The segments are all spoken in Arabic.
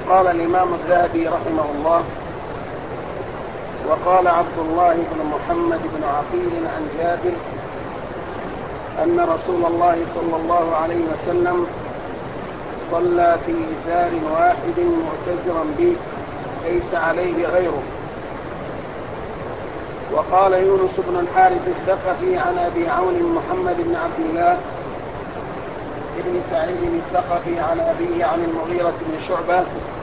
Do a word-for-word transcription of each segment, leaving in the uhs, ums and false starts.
قال الإمام الذهبي رحمه الله: وقال عبد الله بن محمد بن عقيل عن جابر أن رسول الله صلى الله عليه وسلم صلى في إزار واحد معتذرا به ليس عليه غيره. وقال يونس بن الحارث الثقفي عن أبي عون محمد بن عبد الله بن سعيد الثقفي عن أبيه عن المغيرة بن شعبة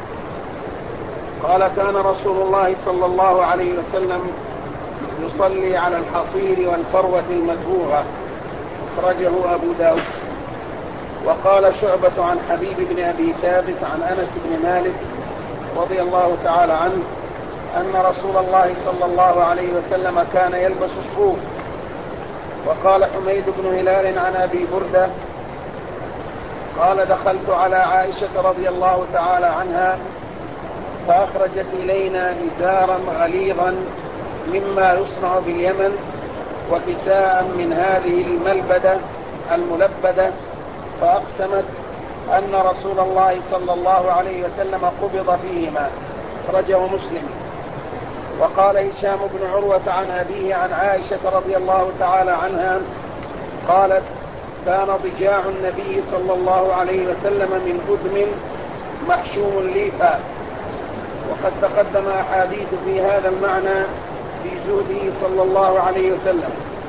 قال: كان رسول الله صلى الله عليه وسلم يصلي على الحصير والفروة المدبوغة، أخرجه أبو داود. وقال شعبة عن حبيب بن أبي ثابت عن أنس بن مالك رضي الله تعالى عنه أن رسول الله صلى الله عليه وسلم كان يلبس الصوف. وقال حميد بن هلال عن أبي بردة قال: دخلت على عائشة رضي الله تعالى عنها فأخرجت إلينا إزارا غليظا مما يصنع باليمن وكساء من هذه الملبدة الملبدة، فأقسمت أن رسول الله صلى الله عليه وسلم قبض فيهما، أخرجه مسلم. وقال هشام بن عروة عن أبيه عن عائشة رضي الله تعالى عنها قالت: كان ضجاع النبي صلى الله عليه وسلم من أدم محشوم ليفا. وقد تقدم أحاديث في هذا المعنى في زهده صلى الله عليه وسلم.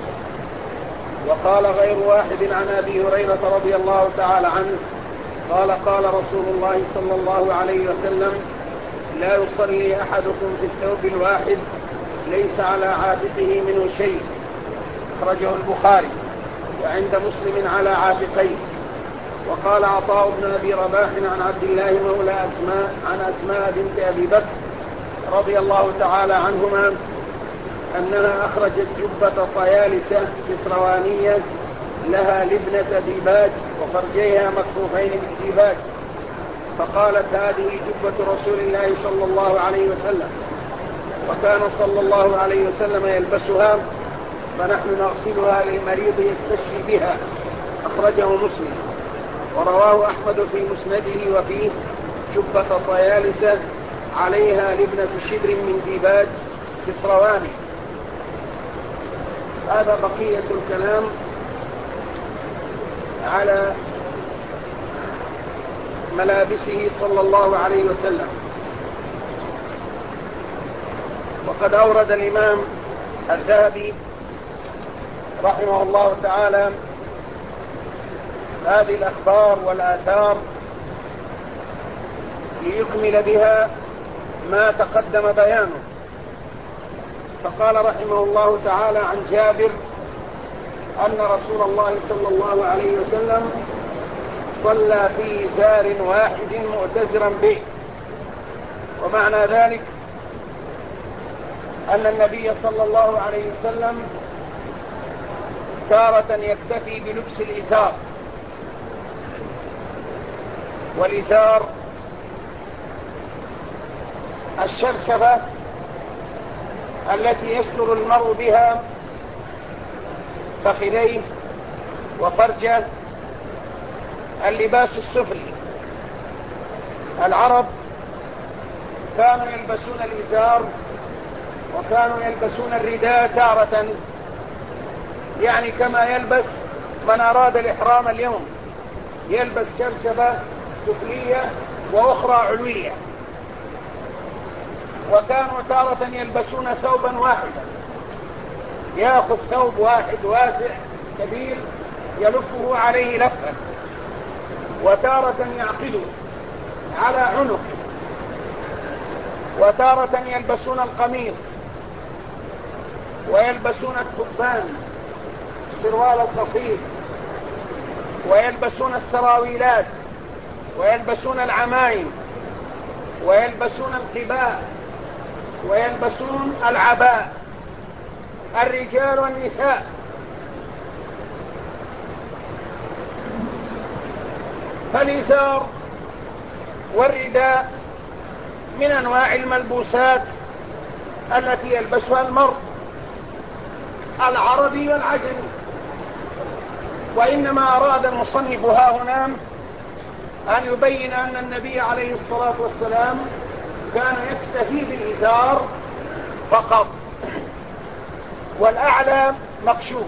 وقال غير واحد عن أبي هريرة رضي الله تعالى عنه قال: قال رسول الله صلى الله عليه وسلم: لا يصلي أحدكم في الثوب الواحد ليس على عاتقه منه شيء، أخرجه البخاري، وعند مسلم على عاتقيه. وقال عطاء بن أبي رباح عن عبد الله مولى أسماء عن أسماء بنت أبي بكر رضي الله تعالى عنهما أنها أخرجت جبة طيالسة كسروانية لها لبنة ديباج وفرجيها مكفوفين بالديباج، فقالت: هذه جبة رسول الله صلى الله عليه وسلم، وكان صلى الله عليه وسلم يلبسها، فنحن نغسلها للمريض يستشفي بها، أخرجه مسلم. ورواه أحمد في مسنده وفيه: جبة طيالسة عليها لبنة شبر من ديباج كسرواني. هذا بقية الكلام على ملابسه صلى الله عليه وسلم. وقد أورد الإمام الذهبي رحمه الله تعالى هذه الأخبار والآثار ليكمل بها ما تقدم بيانه. فقال رحمه الله تعالى عن جابر أن رسول الله صلى الله عليه وسلم صلى في إزار واحد مؤتزرا به. ومعنى ذلك أن النبي صلى الله عليه وسلم تارة يكتفي بلبس الإزار، والإزار الشرشفة التي يستر المرء بها فخذيه وفرجه، اللباس السفلي. العرب كانوا يلبسون الإزار وكانوا يلبسون الرداء تارة، يعني كما يلبس من أراد الإحرام اليوم، يلبس شرشفة سفلية وأخرى علوية. وكانوا تارة يلبسون ثوبا واحدا، يأخذ ثوب واحد واسع كبير يلفه عليه لفا، وتارة يعقده على عنق، وتارة يلبسون القميص ويلبسون الكبان سروال القصير، ويلبسون السراويلات، ويلبسون العمايم، ويلبسون القباء، ويلبسون العباء، الرجال والنساء. فالإزار والرداء من أنواع الملبوسات التي يلبسها المرء العربي والعجمي. وإنما أراد المصنف ها هنا أن يبين أن النبي عليه الصلاة والسلام كان يكتفي بالإزار فقط والأعلى مكشوف.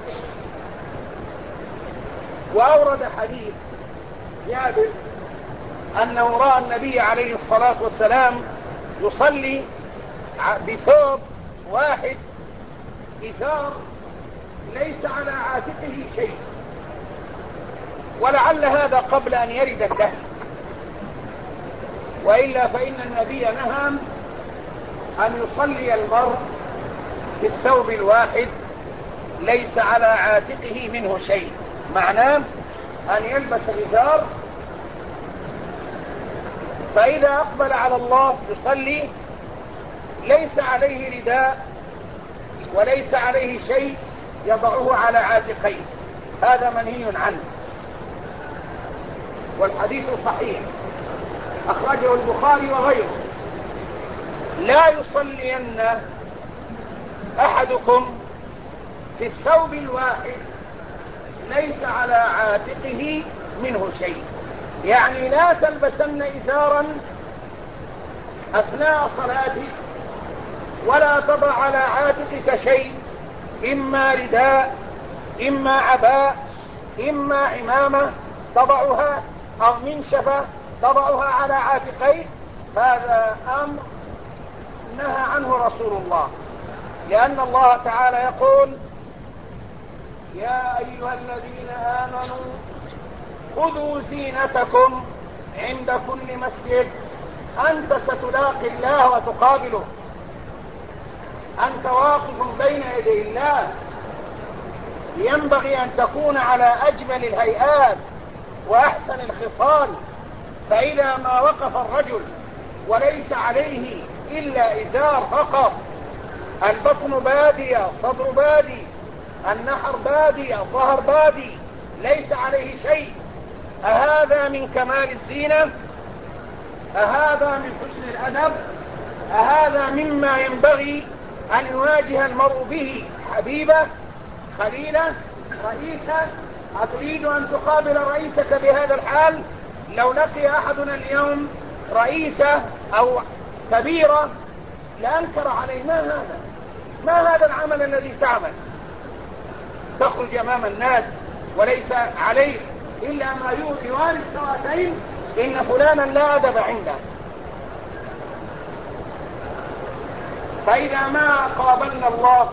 وأورد حديث جابر أنه رأى النبي عليه الصلاة والسلام يصلي بثوب واحد إزار ليس على عاتقه شيء، ولعل هذا قبل أن يرد الدهر، وإلا فإن النبي نهى أن يصلي المرء في الثوب الواحد ليس على عاتقه منه شيء، معناه أن يلبس إزار، فإذا أقبل على الله يصلي ليس عليه رداء وليس عليه شيء يضعه على عاتقيه، هذا منهي عنه. والحديث صحيح أخرجه البخاري وغيره: لا يصلين أحدكم في الثوب الواحد ليس على عاتقه منه شيء، يعني لا تلبسن إزارا أثناء صلاتك ولا تضع على عاتقك شيء، إما رداء إما عباء إما عمامة تضعها أو منشفة تضعها على عاتقيك، هذا أمر نهى عنه رسول الله، لأن الله تعالى يقول: يا أيها الذين آمنوا خذوا زينتكم عند كل مسجد، أنت ستلاقي الله وتقابله، أنت واقف بين يدي الله، ينبغي أن تكون على أجمل الهيئات وأحسن الخصال. فإذا ما وقف الرجل وليس عليه إلا إزار فقط، البطن بادي الصدر بادي النحر بادي الظهر بادي ليس عليه شيء، أهذا من كمال الزينة؟ أهذا من حسن الأدب؟ أهذا مما ينبغي أن يواجه المرء به حبيبه خليله رئيسه؟ أتريد أن تقابل رئيسك بهذا الحال؟ لو لقي أحدنا اليوم رئيسة أو كبيرة لأنكر عليه: ما هذا؟ ما هذا العمل الذي تعمل؟ تخرج أمام الناس وليس عليه إلا ما يواري السواتين، إن فلانا لا أدب عنده. فإذا ما قابلنا الله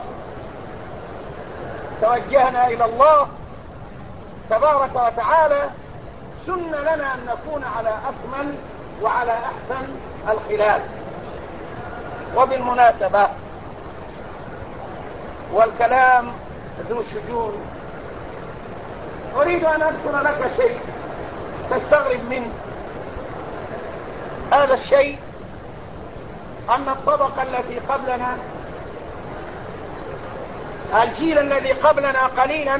توجهنا إلى الله تبارك وتعالى، سن لنا أن نكون على أكمل وعلى أحسن الخلال. وبالمناسبة، والكلام ذو شجون، أريد أن أذكر لك شيء تستغرب منه. هذا الشيء أن الطبقة التي قبلنا، الجيل الذي قبلنا قليلا،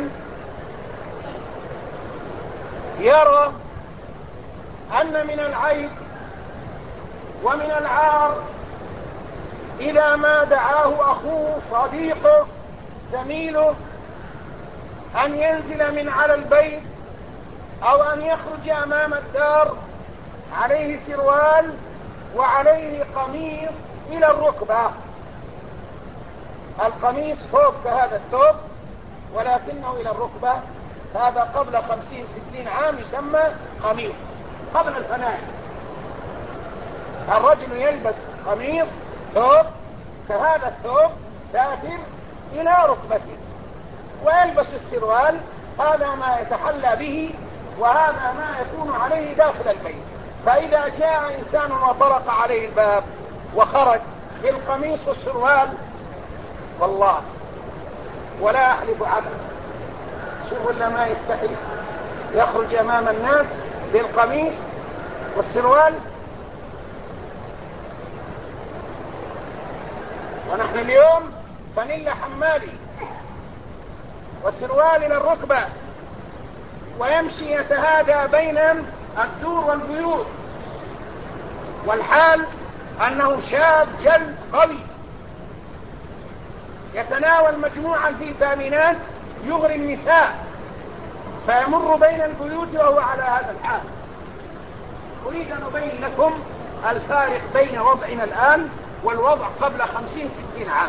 يرى أن من العيب ومن العار إذا ما دعاه أخوه صديقه زميله أن ينزل من على البيت أو أن يخرج أمام الدار عليه سروال وعليه قميص إلى الركبة. القميص ثوب كهذا الثوب ولكنه إلى الركبة، هذا قبل خمسين ستين عام يسمى قميص، قبل الفناء. الرجل يلبس قميص ثوب كهذا الثوب ساتر إلى ركبته، ويلبس السروال، هذا ما يتحلى به وهذا ما يكون عليه داخل البيت. فإذا جاء إنسان وطرق عليه الباب وخرج بالقميص والسروال، والله ولا أحلف عبد، شوفوا إلا ما يستحي يخرج أمام الناس بالقميص والسروال. ونحن اليوم فانيلا حمالي والسروال إلى الركبة، ويمشي يتهادى بين الدور والبيوت، والحال أنه شاب جلد قوي يتناول مجموعة الفيتامينات يغري النساء، فيمر بين البيوت وهو على هذا الحال. أريد أن أبين لكم الفارق بين وضعنا الآن والوضع قبل خمسين ستين عام.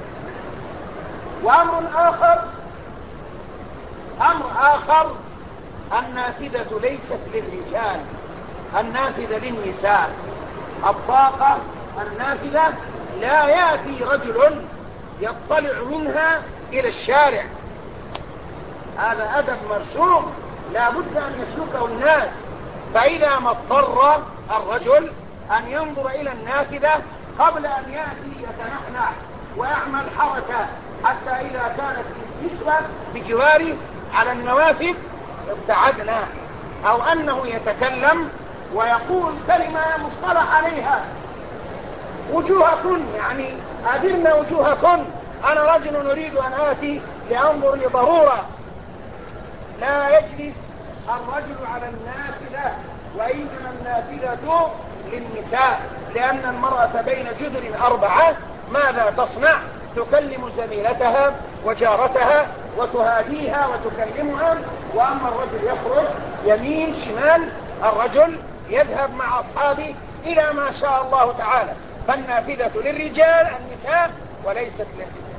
وأمر آخر أمر آخر النافذة ليست للرجال، النافذة للنساء. الطاقة النافذة لا يأتي رجل يطلع منها إلى الشارع، هذا أدب مرسوم لا بد أن يسلكه الناس. فإذا ما اضطر الرجل أن ينظر إلى النافذة قبل أن يأتي يتنحنح ويعمل حركة، حتى إذا كانت النسبة بجواره على النوافذ ابتعدنا، أو أنه يتكلم ويقول كلمة مصطلح عليها وجوهكن، يعني أدرنا وجوهكن، أنا رجل أريد أن آتي لأنظر لضرورة. لا يجلس الرجل على النافذة، وإنما النافذة للنساء، لأن المرأة بين جدر أربعة ماذا تصنع؟ تكلم زميلتها وجارتها وتهاديها وتكلمها. وأما الرجل يخرج يمين شمال، الرجل يذهب مع أصحابه إلى ما شاء الله تعالى. فالنافذة للرجال النساء وليست للرجال.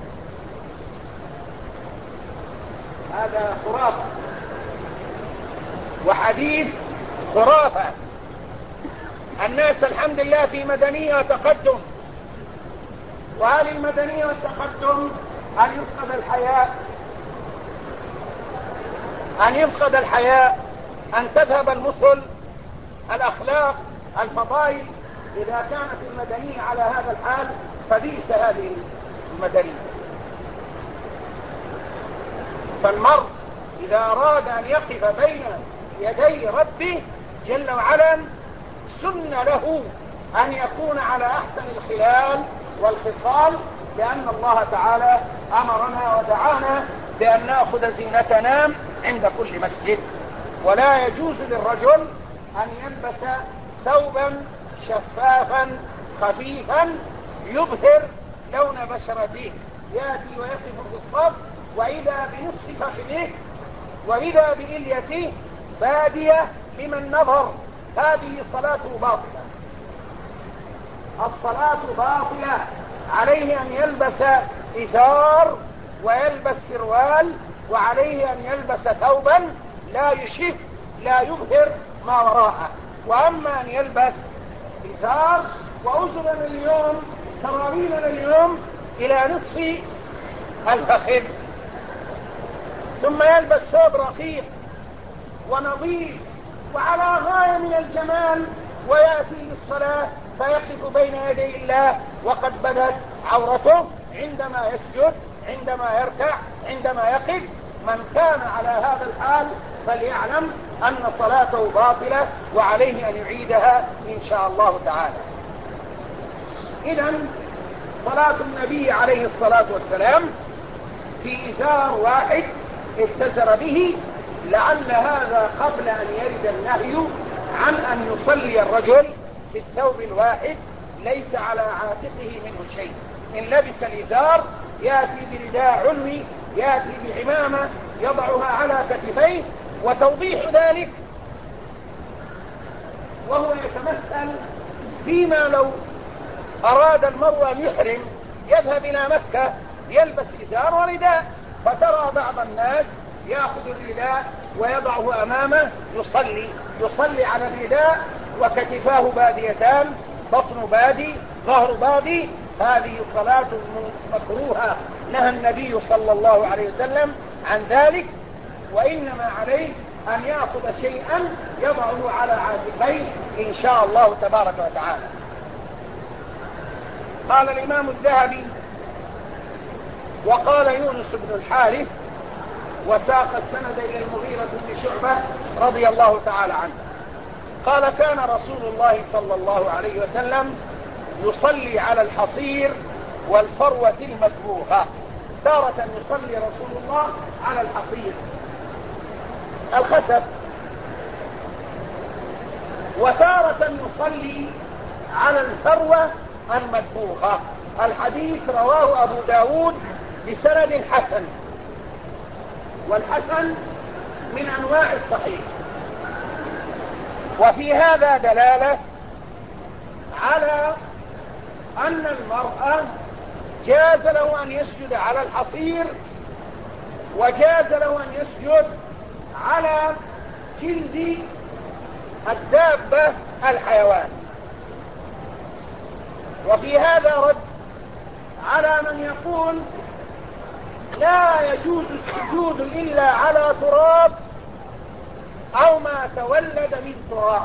هذا خرافة وحديث خرافة. الناس الحمد لله في مدنية وتقدم، وهذه المدنية والتقدم أن يفقد الحياء، أن يفقد الحياء، أن تذهب المثل، الأخلاق، الفضائل. إذا كانت المدنية على هذا الحال فبئس هذه المدنية. فالمرء إذا أراد أن يقف بين يدي ربه جل وعلا سن له أن يكون على أحسن الخلال والخصال، لأن الله تعالى أمرنا ودعانا بأن نأخذ زينتنا عند كل مسجد. ولا يجوز للرجل أن يلبس ثوبا شفافا خفيفا يظهر لون بشرته، يأتي ويقف في الصف وإذا بنصف فخذه وإذا بإليته بادية لمن نظر، هذه صلاته باطلة، الصلاة باطلة. عليه أن يلبس إزار ويلبس سروال، وعليه أن يلبس ثوبا لا يشف لا يظهر ما وراءه. وأما أن يلبس إزار وأزرنا اليوم سراويلنا اليوم إلى نصف الفخذ، ثم يلبس ثوب رقيق ونظيف وعلى غاية من الجمال ويأتي للصلاة فيقف بين يدي الله وقد بدت عورته عندما يسجد، عندما يركع، عندما يقف. من كان على هذا الحال فليعلم أن صلاته باطلة وعليه أن يعيدها إن شاء الله تعالى. إذن صلاة النبي عليه الصلاة والسلام في إزار واحد اتزر به، لعل هذا قبل أن يرد النهي عن أن يصلي الرجل في الثوب الواحد ليس على عاتقه منه شيء. إن لبس الإزار يأتي برداء علوي، يأتي بعمامة يضعها على كتفيه. وتوضيح ذلك وهو يتمثل فيما لو أراد المرء أن يحرم يذهب إلى مكة يلبس إزار ورداء، فترى بعض الناس يأخذ الرداء ويضعه أمامه يصلي يصلي على الرداء وكتفاه باديتان، بطن بادي ظهر بادي. هذه صلاة مكروهة، نهى النبي صلى الله عليه وسلم عن ذلك. وإنما عليه أن يأخذ شيئا يضعه على عاتقيه إن شاء الله تبارك وتعالى. قال الإمام الذهبي وقال يونس بن الحارث وساق السند إلى المغيرة بن شعبة رضي الله تعالى عنه قال كان رسول الله صلى الله عليه وسلم يصلي على الحصير والفروة المدبوغة. تارة يصلي رسول الله على الحصير الخسف، وتارة يصلي على الفروة المدبوغة. الحديث رواه أبو داود بسند حسن، والحسن من أنواع الصحيح. وفي هذا دلالة على أن المرأة جاز له أن يسجد على الحصير، وجاز له أن يسجد على جلد الدابة الحيوان. وفي هذا رد على من يقول لا يجوز السجود إلا على تراب أو ما تولد من تراب.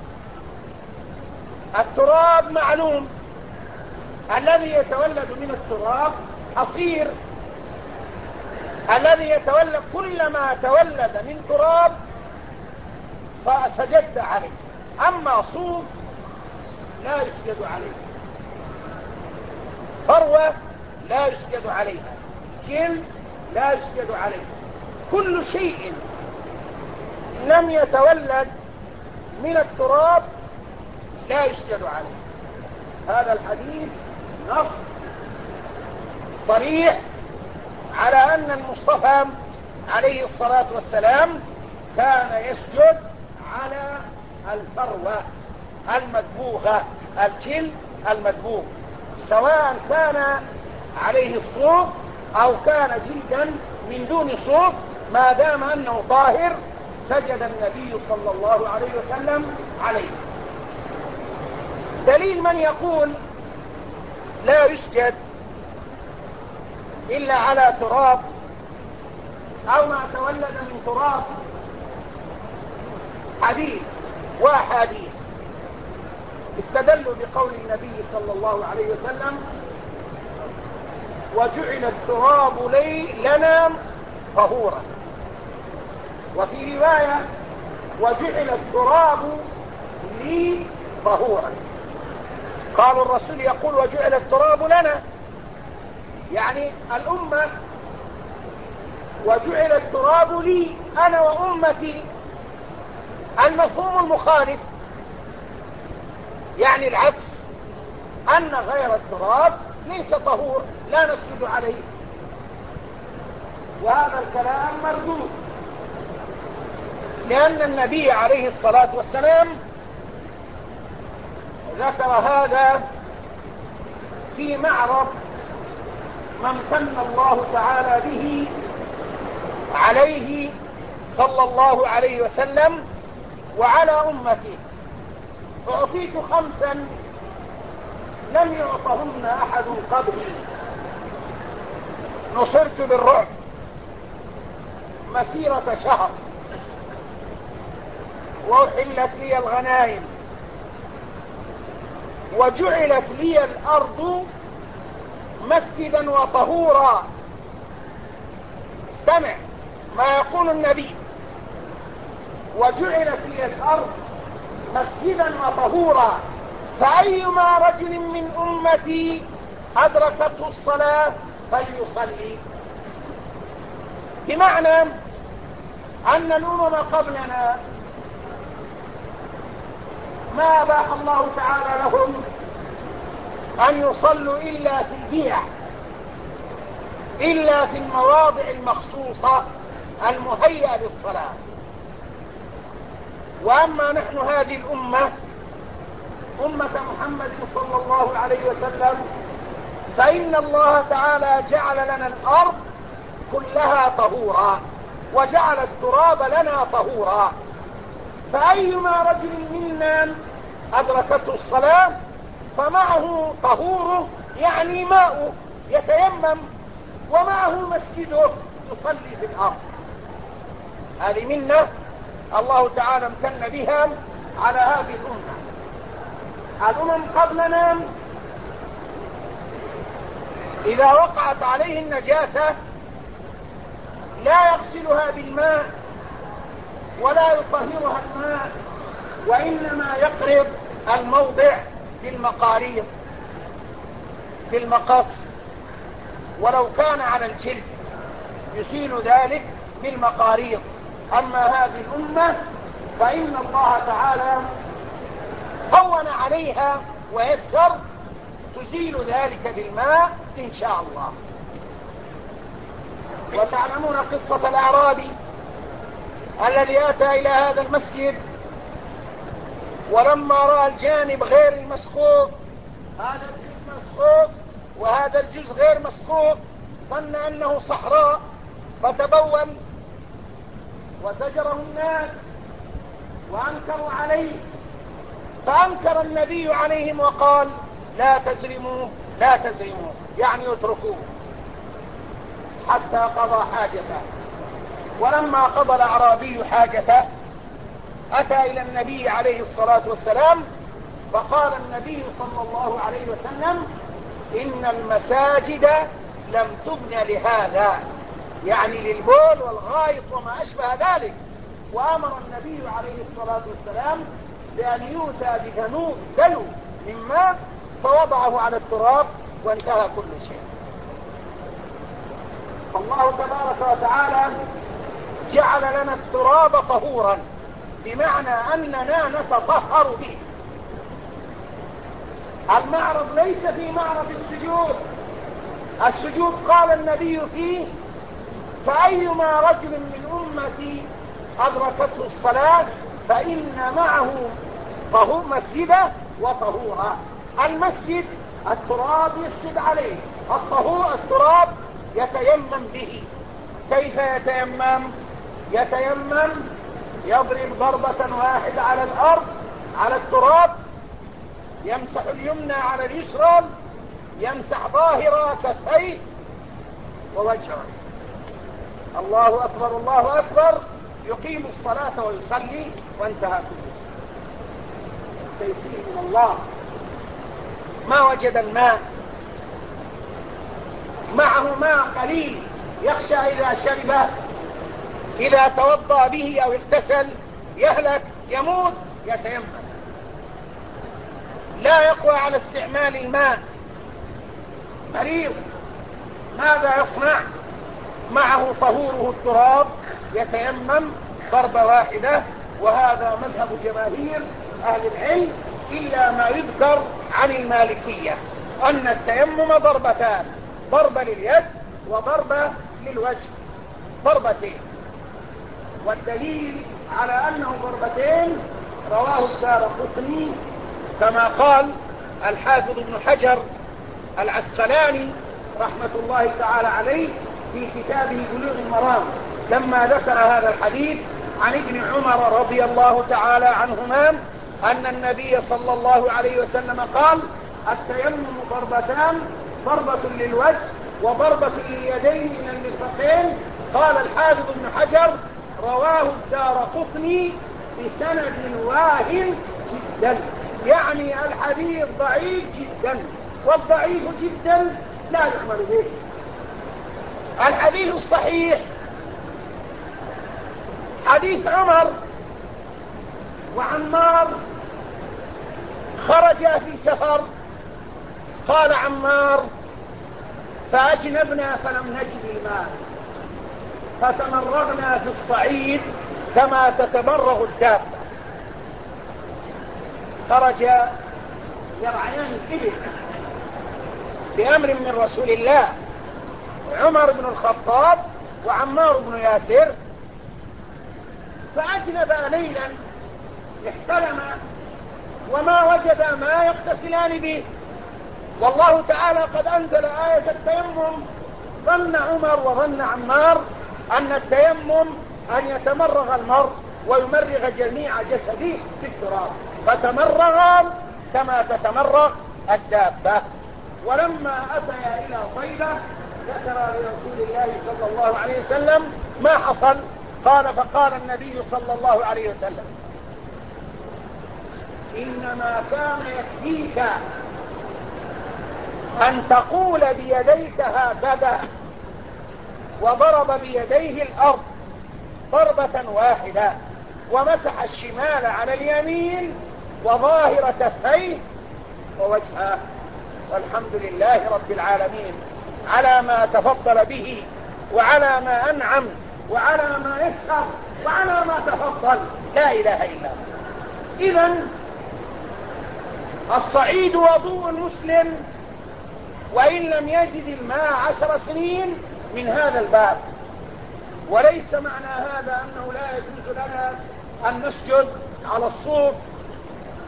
التراب معلوم، الذي يتولد من التراب حصير، الذي يتولد كل ما تولد من تراب سجدت عليه. أما صوف لا يسجد عليه، فروة لا يسجد عليها، جلد لا يسجد عليه. كل شيء لم يتولد من التراب لا يسجد عليه. هذا الحديث نص صريح على أن المصطفى عليه الصلاة والسلام كان يسجد على الفروة المدبوغة، الجلد المدبوغ، سواء كان عليه الصوف أو كان جلدا من دون صوف، ما دام أنه طاهر سجد النبي صلى الله عليه وسلم عليه. دليل من يقول لا يسجد إلا على تراب أو ما تولد من تراب حديث وأحاديث استدلوا بقول النبي صلى الله عليه وسلم وجعل التراب لي لنا طهورا، وفي رواية وجعل التراب لي طهورا. قالوا الرسول يقول وجعل التراب لنا، يعني الأمة، وجعل التراب لي أنا وأمتي. المفهوم المخالف يعني العكس، أن غير التراب ليس طهور لا نسجد عليه، وهذا الكلام مردود، لأن النبي عليه الصلاة والسلام ذكر هذا في معرض من من الله تعالى به عليه صلى الله عليه وسلم وعلى أمته. أعطيت خمسا لم يعطهن أحد قبلي، نصرت بالرعب مسيرة شهر، وأحلت لي الغنائم، وجعلت لي الأرض مسجدا وطهورا. استمع ما يقول النبي، وجعلت لي الأرض مسجدا وطهورا، فأيما رجل من أمتي أدركته الصلاة فليصلي. بمعنى أن الأمم قبلنا ما أباح الله تعالى لهم أن يصلوا إلا في البيع، إلا في المواضع المخصوصة المهيئة للصلاة. وأما نحن هذه الأمة أمة محمد صلى الله عليه وسلم، فإن الله تعالى جعل لنا الأرض كلها طهورا، وجعل التراب لنا طهورا، فأيما رجل منا أدركته الصلاة فمعه طهوره، يعني ماءه يتيمم، ومعه مسجده يصلي في الأرض. هذه منة الله تعالى امتن بها على هذه الأمة. الأمم قبلنا إذا وقعت عليه النجاسة لا يغسلها بالماء ولا يطهرها الماء، وإنما يقرض الموضع بالمقاريض بالمقص، ولو كان على الجلد يزيل ذلك بالمقاريض. أما هذه الأمة فإن الله تعالى هون عليها ويسر، تزيل ذلك بالماء إن شاء الله. وتعلمون قصة الأعرابي الذي أتى إلى هذا المسجد ولما رأى الجانب غير المسقوط، هذا الجزء مسقوط وهذا الجزء غير مسقوط، ظن أنه صحراء فتبول وزجره الناس وأنكروا عليه، فأنكر النبي عليهم وقال لا تزرموه لا تزرموه، يعني اتركوه حتى قضى حاجته. ولما قضى الأعرابي حاجته أتى إلى النبي عليه الصلاة والسلام، فقال النبي صلى الله عليه وسلم إن المساجد لم تبن لهذا، يعني للبول والغائط وما أشبه ذلك. وأمر النبي عليه الصلاة والسلام بأن يؤتى بذنوب دلو من ماء فوضعه على التراب وانتهى كل شيء. الله تبارك وتعالى جعل لنا التراب طهورا، بمعنى أننا نتطهر به. المعرض ليس في معرض السجود، السجود قال النبي فيه فأيما رجل من أمتي أدركته الصلاة فإن معه طهور مسجده وطهورا. المسجد التراب يسجد عليه، الطهور التراب يتيمم به. كيف يتيمم؟ يتيمم يضرب ضربة واحدة على الأرض على التراب، يمسح اليمنى على اليسرى، يمسح ظاهر كفيه ووجهه، الله أكبر الله أكبر، يقيم الصلاة ويصلي وانتهى كله. تيسير من الله. ما وجد الماء، معه ماء قليل يخشى إذا شربه إذا توضأ به أو اغتسل يهلك يموت، يتيمم. لا يقوى على استعمال الماء، مريض ماذا يصنع؟ معه طهوره التراب، يتيمم ضربة واحدة. وهذا مذهب جماهير أهل العلم إلا ما يذكر عن المالكية، أن التيمم ضربتان، ضربة لليد وضربة للوجه، ضربتين. والدليل على أنه ضربتين رواه الدارقطني كما قال الحافظ ابن حجر العسقلاني رحمة الله تعالى عليه في كتابه بلوغ المرام، لما ذكر هذا الحديث عن ابن عمر رضي الله تعالى عنهما أن النبي صلى الله عليه وسلم قال التيمم ضربتان، ضربة للوجه وضربة لليدين من المرفقين. قال الحافظ ابن حجر رواه الدارقطني بسند واهن جدا، يعني الحديث ضعيف جدا، والضعيف جدا لا يعمل به. الحديث الصحيح حديث عمر وعمار خرجا في سفر، قال عمار فأجنبنا فلم نجد الماء فتمرغنا في الصعيد كما تتمرغ الدابة. خرج يرعيان الإبل بأمر من رسول الله، عمر بن الخطاب وعمار بن ياسر، فأجنب ليلا احتلم وما وجد ما يغتسلان به، والله تعالى قد أنزل آية التيمم. ظن عمر وظن عمار أن التيمم أن يتمرغ المرء ويمرغ جميع جسده في التراب، فتمرغ كما تتمرغ الدابة. ولما أتيا إلى طيبة ذكر لرسول الله صلى الله عليه وسلم ما حصل، قال فقال النبي صلى الله عليه وسلم إنما كان يكفيك أن تقول بيديك هكذا، وضرب بيديه الأرض ضربة واحدة ومسح الشمال على اليمين وظاهر كفيه ووجهه. والحمد لله رب العالمين على ما تفضل به وعلى ما أنعم وعلى ما يسر وعلى ما تفضل، لا إله إلا الله. إذن الصعيد وضوء المسلم وإن لم يجد الماء عشر سنين من هذا الباب. وليس معنى هذا أنه لا يجوز لنا أن نسجد على الصوف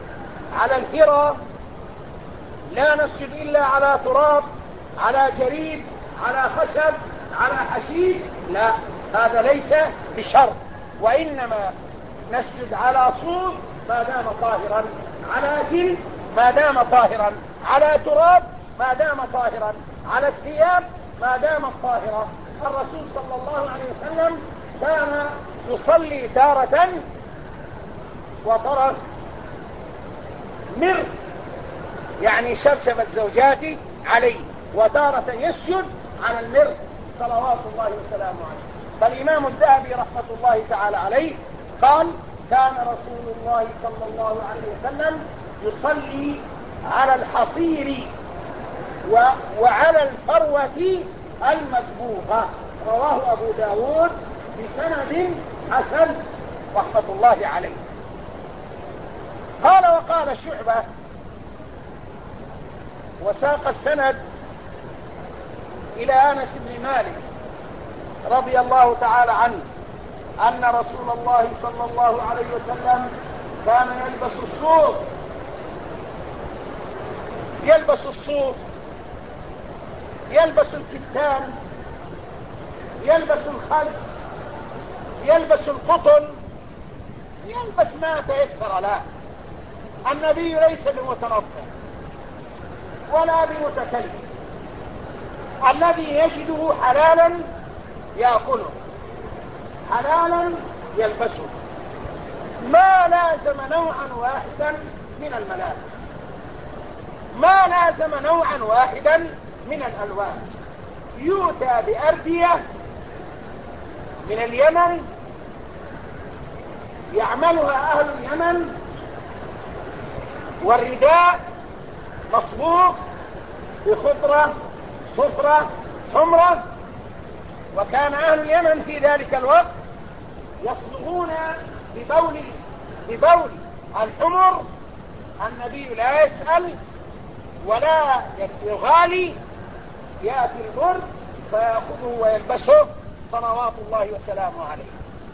على الهرى، لا نسجد إلا على تراب، على جريد، على خشب، على حشيش، لا، هذا ليس بشرط. وإنما نسجد على صوف ما دام طاهرا، على جلد ما دام طاهرا، على تراب ما دام طاهرا، على الثياب ما دامت طاهرة. الرسول صلى الله عليه وسلم كان يصلي تارة وطرف مر، يعني شبشب زوجاته عليه، وتارة يسجد على المر صلوات الله وسلامه عليه. فالإمام الذهبي رحمة الله تعالى عليه قال: كان رسول الله صلى الله عليه وسلم يصلي على الحصير وعلى الفروة المذبوحة. رواه أبو داود بسند حسن رحمة الله عليه. قال وقال شعبة، وساق السند إلى أنس بن مالك رضي الله تعالى عنه أن رسول الله صلى الله عليه وسلم كان يلبس الصوف يلبس الصوف يلبس الكتان، يلبس الخلف، يلبس القطن، يلبس ما تيسر له. النبي ليس بمتنطع ولا بمتكلف، الذي يجده حلالا يأكله، حلالا يلبسه، ما لازم نوعا واحدا من الملابس، ما لازم نوعا واحدا من الألوان. يؤتى بأردية من اليمن يعملها أهل اليمن، والرداء مصبوغ بخضرة صفرة حمرة، وكان أهل اليمن في ذلك الوقت يصبغون ببول ببول الحمر. النبي لا يسأل ولا يغالي، يأتي البرد فيأخذه ويلبسه صلوات الله وسلامه عليه.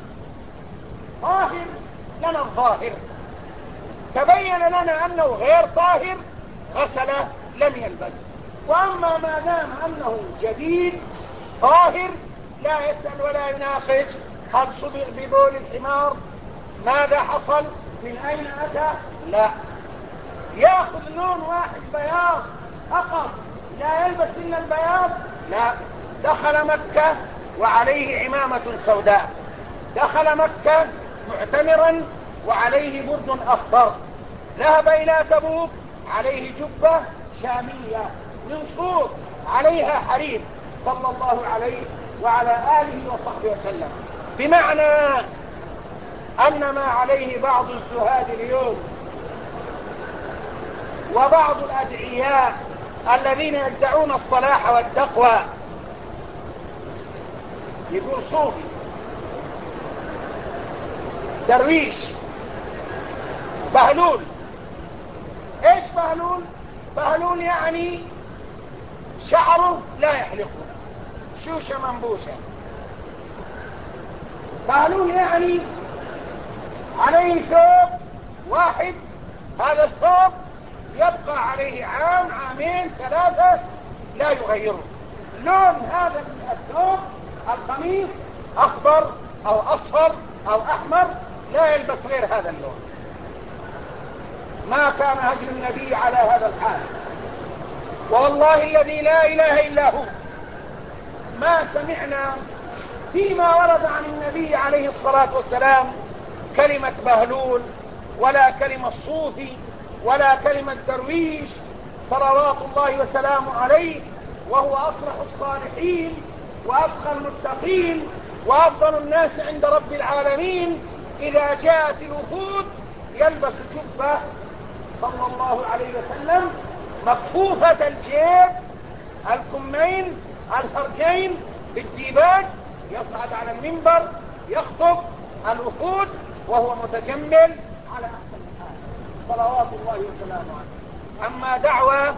طاهر لنا الظاهر، تبين لنا أنه غير طاهر غسل لم يلبس. وأما ما دام أنه جديد طاهر لا يسأل ولا يناقش هل صبغ ببول الحمار، ماذا حصل، من أين أتى، لا، يأخذ لون واحد بياض فقط لا يلبس إلا البياض، لا. دخل مكة وعليه عمامة سوداء، دخل مكة معتمرا وعليه برد أخضر، ذهب إلى تبوك عليه جبة شامية من صوف عليها حرير، صلى الله عليه وعلى آله وصحبه وسلم. بمعنى أن ما عليه بعض الزهاد اليوم وبعض الأدعياء الذين يدعون الصلاح والتقوى، يقول صوفي، درويش، بهلول. ايش بهلول؟ بهلول يعني شعره لا يحلقه، شوشة منبوشة. بهلول يعني عليه ثوب واحد، هذا الثوب يبقى عليه عام عامين ثلاثة لا يغيره. لون هذا الثوب القميص أخضر أو أصفر أو أحمر، لا يلبس غير هذا اللون. ما كان هدي النبي على هذا الحال، والله الذي لا إله إلا هو ما سمعنا فيما ورد عن النبي عليه الصلاة والسلام كلمة بهلول ولا كلمة صوفي ولا كلمة درويش، صلوات الله وسلامه عليه، وهو أصلح الصالحين وأبقى المتقين وأفضل الناس عند رب العالمين. إذا جاءت الوفود يلبس جبة صلى الله عليه وسلم مكفوفة الجيب، الكمين، الفرجين بالديباج، يصعد على المنبر يخطب الوفود وهو متجمل على أحسن الحال، صلوات الله وسلامه عليه. أما دعوى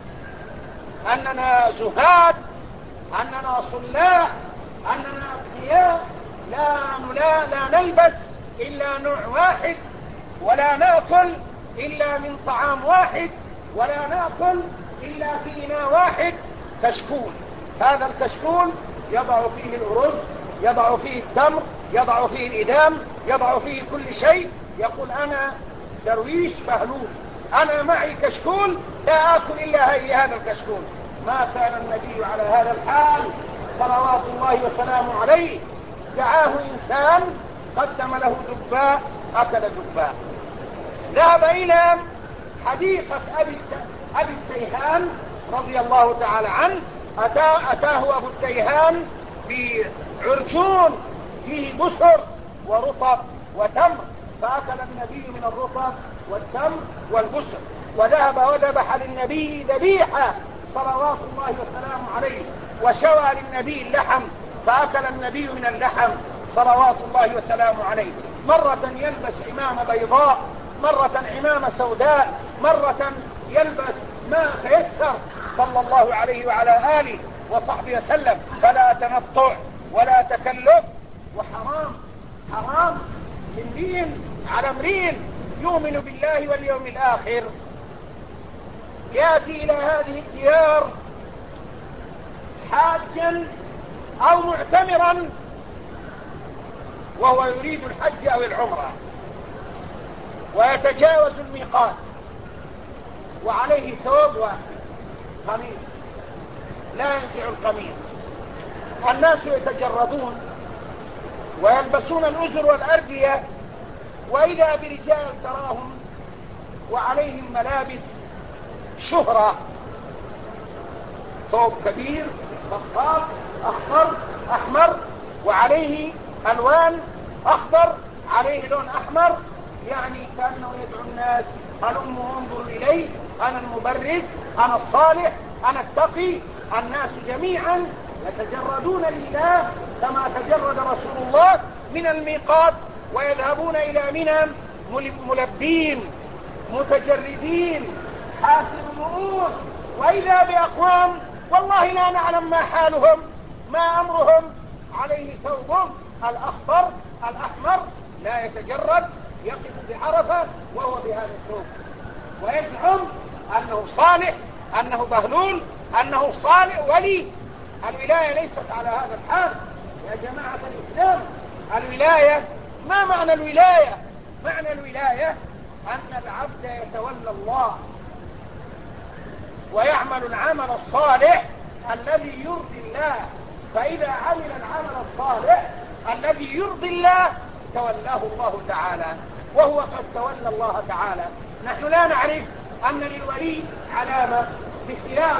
أننا زهاد، أننا صلاح، أننا أثرياء، لا لا لا نلبس إلا نوع واحد، ولا نأكل إلا من طعام واحد، ولا نأكل إلا في إناء واحد، كشكول. هذا الكشكول يضع فيه الأرز، يضع فيه التمر، يضع فيه الإدام، يضع فيه كل شيء. يقول أنا درويش بهلول، أنا معي كشكول لا آكل إلا هذا الكشكول. ما كان النبي على هذا الحال صلوات الله وسلامه عليه. دعاه إنسان قدم له دباء، أكل دباء. ذهب إلى حديقة أبي أبي التيهان رضي الله تعالى عنه. أتى أتاه أبو التيهان بعرجون فيه بسر ورطب وتمر، فأكل النبي من الرطب والتمر والبسر. وذهب وذبح للنبي ذبيحة صلوات الله وسلامه عليه، وشوى للنبي اللحم، فأكل النبي من اللحم صلوات الله وسلامه عليه. مرة يلبس عمامة بيضاء، مرة عمامة سوداء، مرة يلبس ما تيسر صلى الله عليه وعلى آله وصحبه وسلم. فلا تنطع ولا تكلف، وحرام حرام امرئ على امرئ يؤمن بالله واليوم الآخر يأتي إلى هذه الديار حاجا أو معتمرا وهو يريد الحج أو العمرة، ويتجاوز الميقات وعليه ثوب واحد قميص، لا ينزع القميص. الناس يتجردون ويلبسون الأزر والأردية، وإذا برجال تراهم وعليهم ملابس شهرة، ثوب كبير بطاط أخضر أحمر وعليه ألوان، أخضر عليه لون أحمر، يعني كأنه يدعو الناس هلموا انظروا إلي، أنا المبرز، أنا الصالح، أنا التقي. الناس جميعا يتجردون لله كما تجرد رسول الله من الميقات، ويذهبون إلى منى ملبين متجردين حاسر الرؤوس. وإذا بأقوام والله لا نعلم ما حالهم ما أمرهم، عليه ثوب الأخضر الأحمر لا يتجرد، يقف بعرفة وهو بهذا الثوب، ويزعم أنه صالح، أنه بهلول، أنه صالح ولي. الولاية ليست على هذا الحال يا جماعة الإسلام. الولاية، ما معنى الولاية؟ معنى الولاية أن العبد يتولى الله ويعمل العمل الصالح الذي يرضي الله، فإذا عمل العمل الصالح الذي يرضي الله تولاه الله تعالى، وهو قد تولى الله تعالى. نحن لا نعرف أن للولي علامة بثياب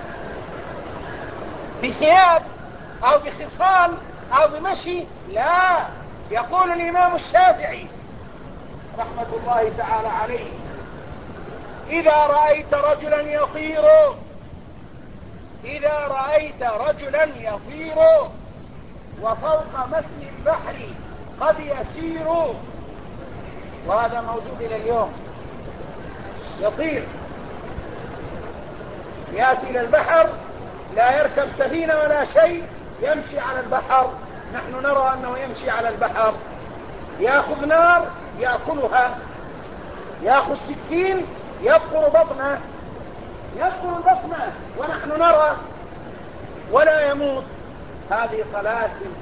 بثياب أو بخصال أو بمشي، لا. يقول الإمام الشافعي رحمة الله تعالى عليه: إذا رأيت رجلا يطير إذا رأيت رجلا يطير وفوق متن البحر قد يسير، وهذا موجود إلى اليوم، يطير يأتي إلى البحر، لا يركب سفينة ولا شيء، يمشي على البحر. نحن نرى أنه يمشي على البحر، يأخذ نار يأكلها، يأخذ سكين يبقر بطنه يبقر بطنه ونحن نرى ولا يموت. هذه طلاسم،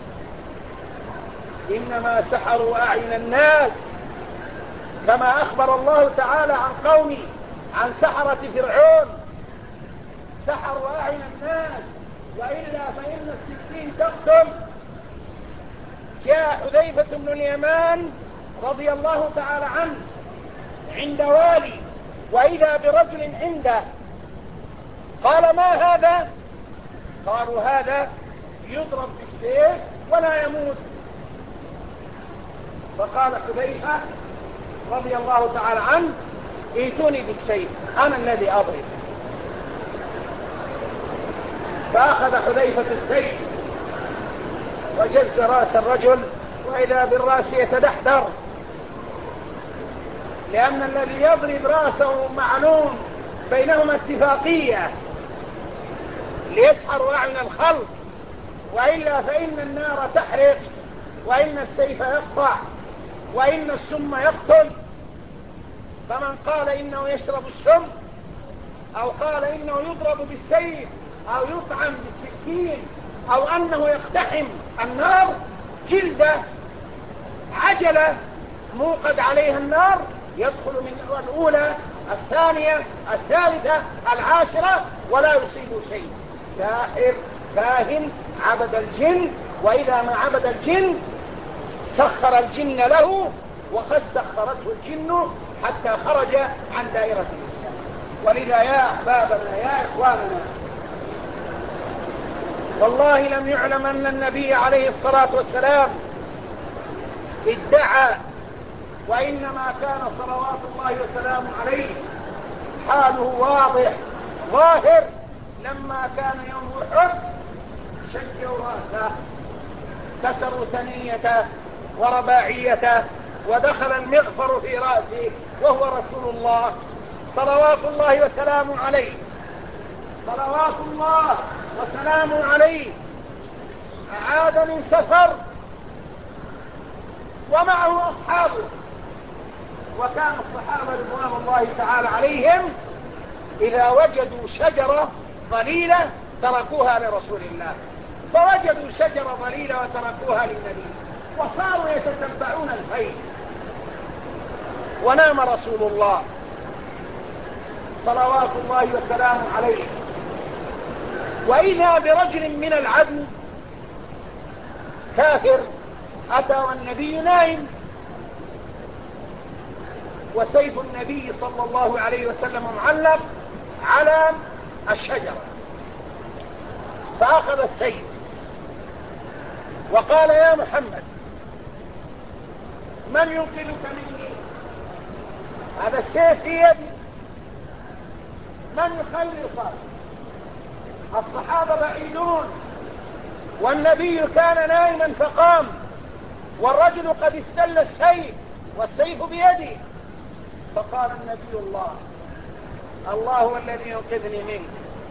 إنما سحروا أعين الناس، كما أخبر الله تعالى عن قوم عن سحرة فرعون، سحروا أعين الناس، وإلا فإن السكين تقتل. جاء حذيفة بن اليمان رضي الله تعالى عنه عند والي، وإذا برجل عنده، قال: ما هذا؟ قالوا: هذا يضرب بالسيف ولا يموت. فقال حذيفة رضي الله تعالى عنه: ائتوني بالسيف أنا الذي أضرب. فأخذ حذيفة السيف وجز رأس الرجل، وإذا بالرأس يتدحدر، لأن الذي يضرب رأسه معلوم بينهما اتفاقية ليسحروا أعين الخلق، وإلا فإن النار تحرق، وإن السيف يقطع، وإن السم يقتل. فمن قال إنه يشرب السم أو قال إنه يضرب بالسيف أو يطعم بالسكين أو أنه يقتحم النار جلدة عجلة موقد عليها النار يدخل من الأولى الثانية الثالثة العاشرة ولا يصيب شيء. ساحر كاهن عبد الجن، وإذا ما عبد الجن سخر الجن له، وقد سخرته الجن حتى خرج عن دائرة الإسلام. ولذا يا أحبابنا يا إخواننا، والله لم يعلم أن النبي عليه الصلاة والسلام ادعى، وإنما كان صلوات الله وسلامه عليه حاله واضح ظاهر. لما كان يوم أحد شجوا رأسه، كسروا ثنيته ورباعيته، ودخل المغفر في رأسه وهو رسول الله صلوات الله وسلامه عليه. صلوات الله وسلامه عليه عاد من سفر ومعه أصحابه، وكان الصحابة رضوان الله تعالى عليهم إذا وجدوا شجرة ضليلة تركوها لرسول الله، فوجدوا شجرة ضليلة وتركوها للنبي، وصاروا يتتبعون الخير. ونام رسول الله صلوات الله وسلامه عليه، وإذا برجل من العدو كافر أتى والنبي نائم، وسيف النبي صلى الله عليه وسلم معلق على الشجرة، فأخذ السيف وقال يا محمد من ينقذك مني؟ هذا السيف في يدي، من يخلصك؟ الصحابة بعيدون، والنبي كان نائما فقام، والرجل قد استل السيف والسيف بيده، فقال النبي الله الله هو الذي ينقذني منك.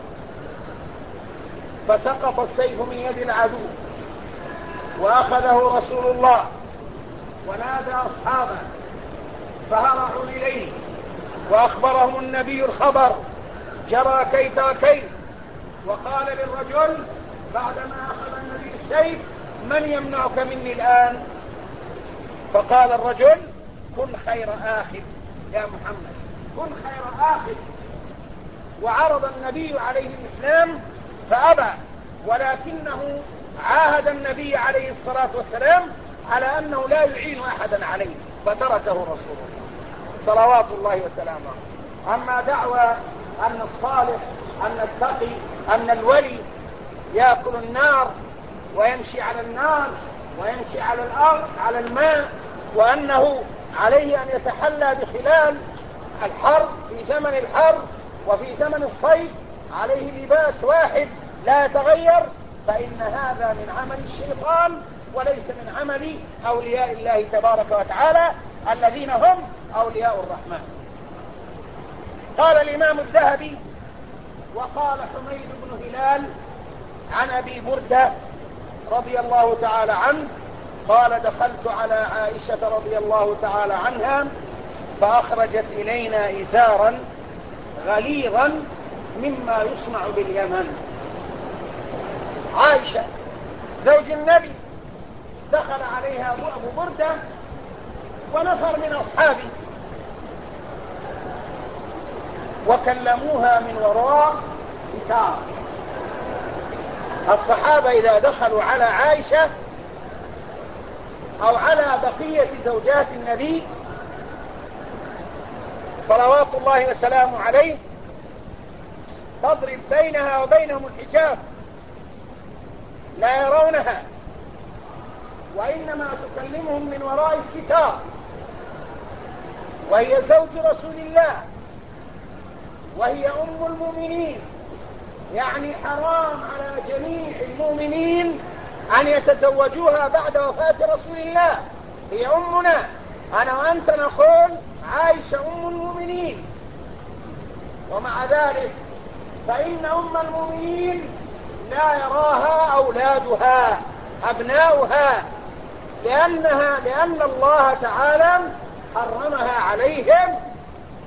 فسقط السيف من يد العدو وأخذه رسول الله ونادى أصحابه فهرعوا إليه، وأخبرهم النبي الخبر جرى كيت وكيت، وقال للرجل بعدما أخذ النبي السيف من يمنعك مني الآن؟ فقال الرجل كن خير آخذ يا محمد، كن خير آخذ. وعرض النبي عليه الإسلام فأبى، ولكنه عاهد النبي عليه الصلاة والسلام على أنه لا يعين أحدا عليه، فتركه رسول الله صلوات الله وسلامه. أما دعوى أن الصالح أن التقي أن الولي يأكل النار ويمشي على النار ويمشي على الأرض على الماء، وأنه عليه أن يتحلى بخلال الحرب في زمن الحرب وفي زمن الصيف عليه لباس واحد لا يتغير، فإن هذا من عمل الشيطان وليس من عمل أولياء الله تبارك وتعالى الذين هم أولياء الرحمن. قال الإمام الذهبي وقال حميد بن هلال عن أبي بردة رضي الله تعالى عنه قال دخلت على عائشة رضي الله تعالى عنها فأخرجت إلينا إزارا غليظا مما يصنع باليمن. عائشة زوج النبي دخل عليها أبو بردة ونفر من أصحابه وكلموها من وراء ستار. الصحابة إذا دخلوا على عائشة أو على بقية زوجات النبي صلوات الله وسلامه عليه تضرب بينها وبينهم الحجاب، لا يرونها، وإنما تكلمهم من وراء الستار، وهي زوج رسول الله وهي أم المؤمنين، يعني حرام على جميع المؤمنين أن يتزوجوها بعد وفاة رسول الله. هي أمنا، أنا وأنت نقول عائشة أم المؤمنين، ومع ذلك فإن أم المؤمنين لا يراها أولادها أبناؤها، لأنها لأن الله تعالى حرمها عليهم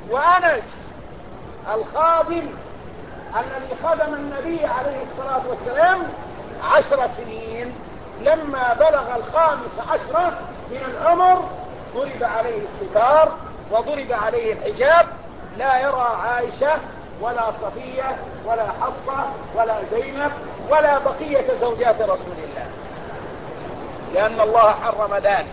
وأنس الخادم الذي خدم النبي عليه الصلاة والسلام عشر سنين لما بلغ الخامس عشرة من العمر ضرب عليه الستار وضرب عليه الحجاب، لا يرى عائشة ولا صفية ولا حفصة ولا زينب ولا بقية زوجات رسول الله، لأن الله حرم ذلك.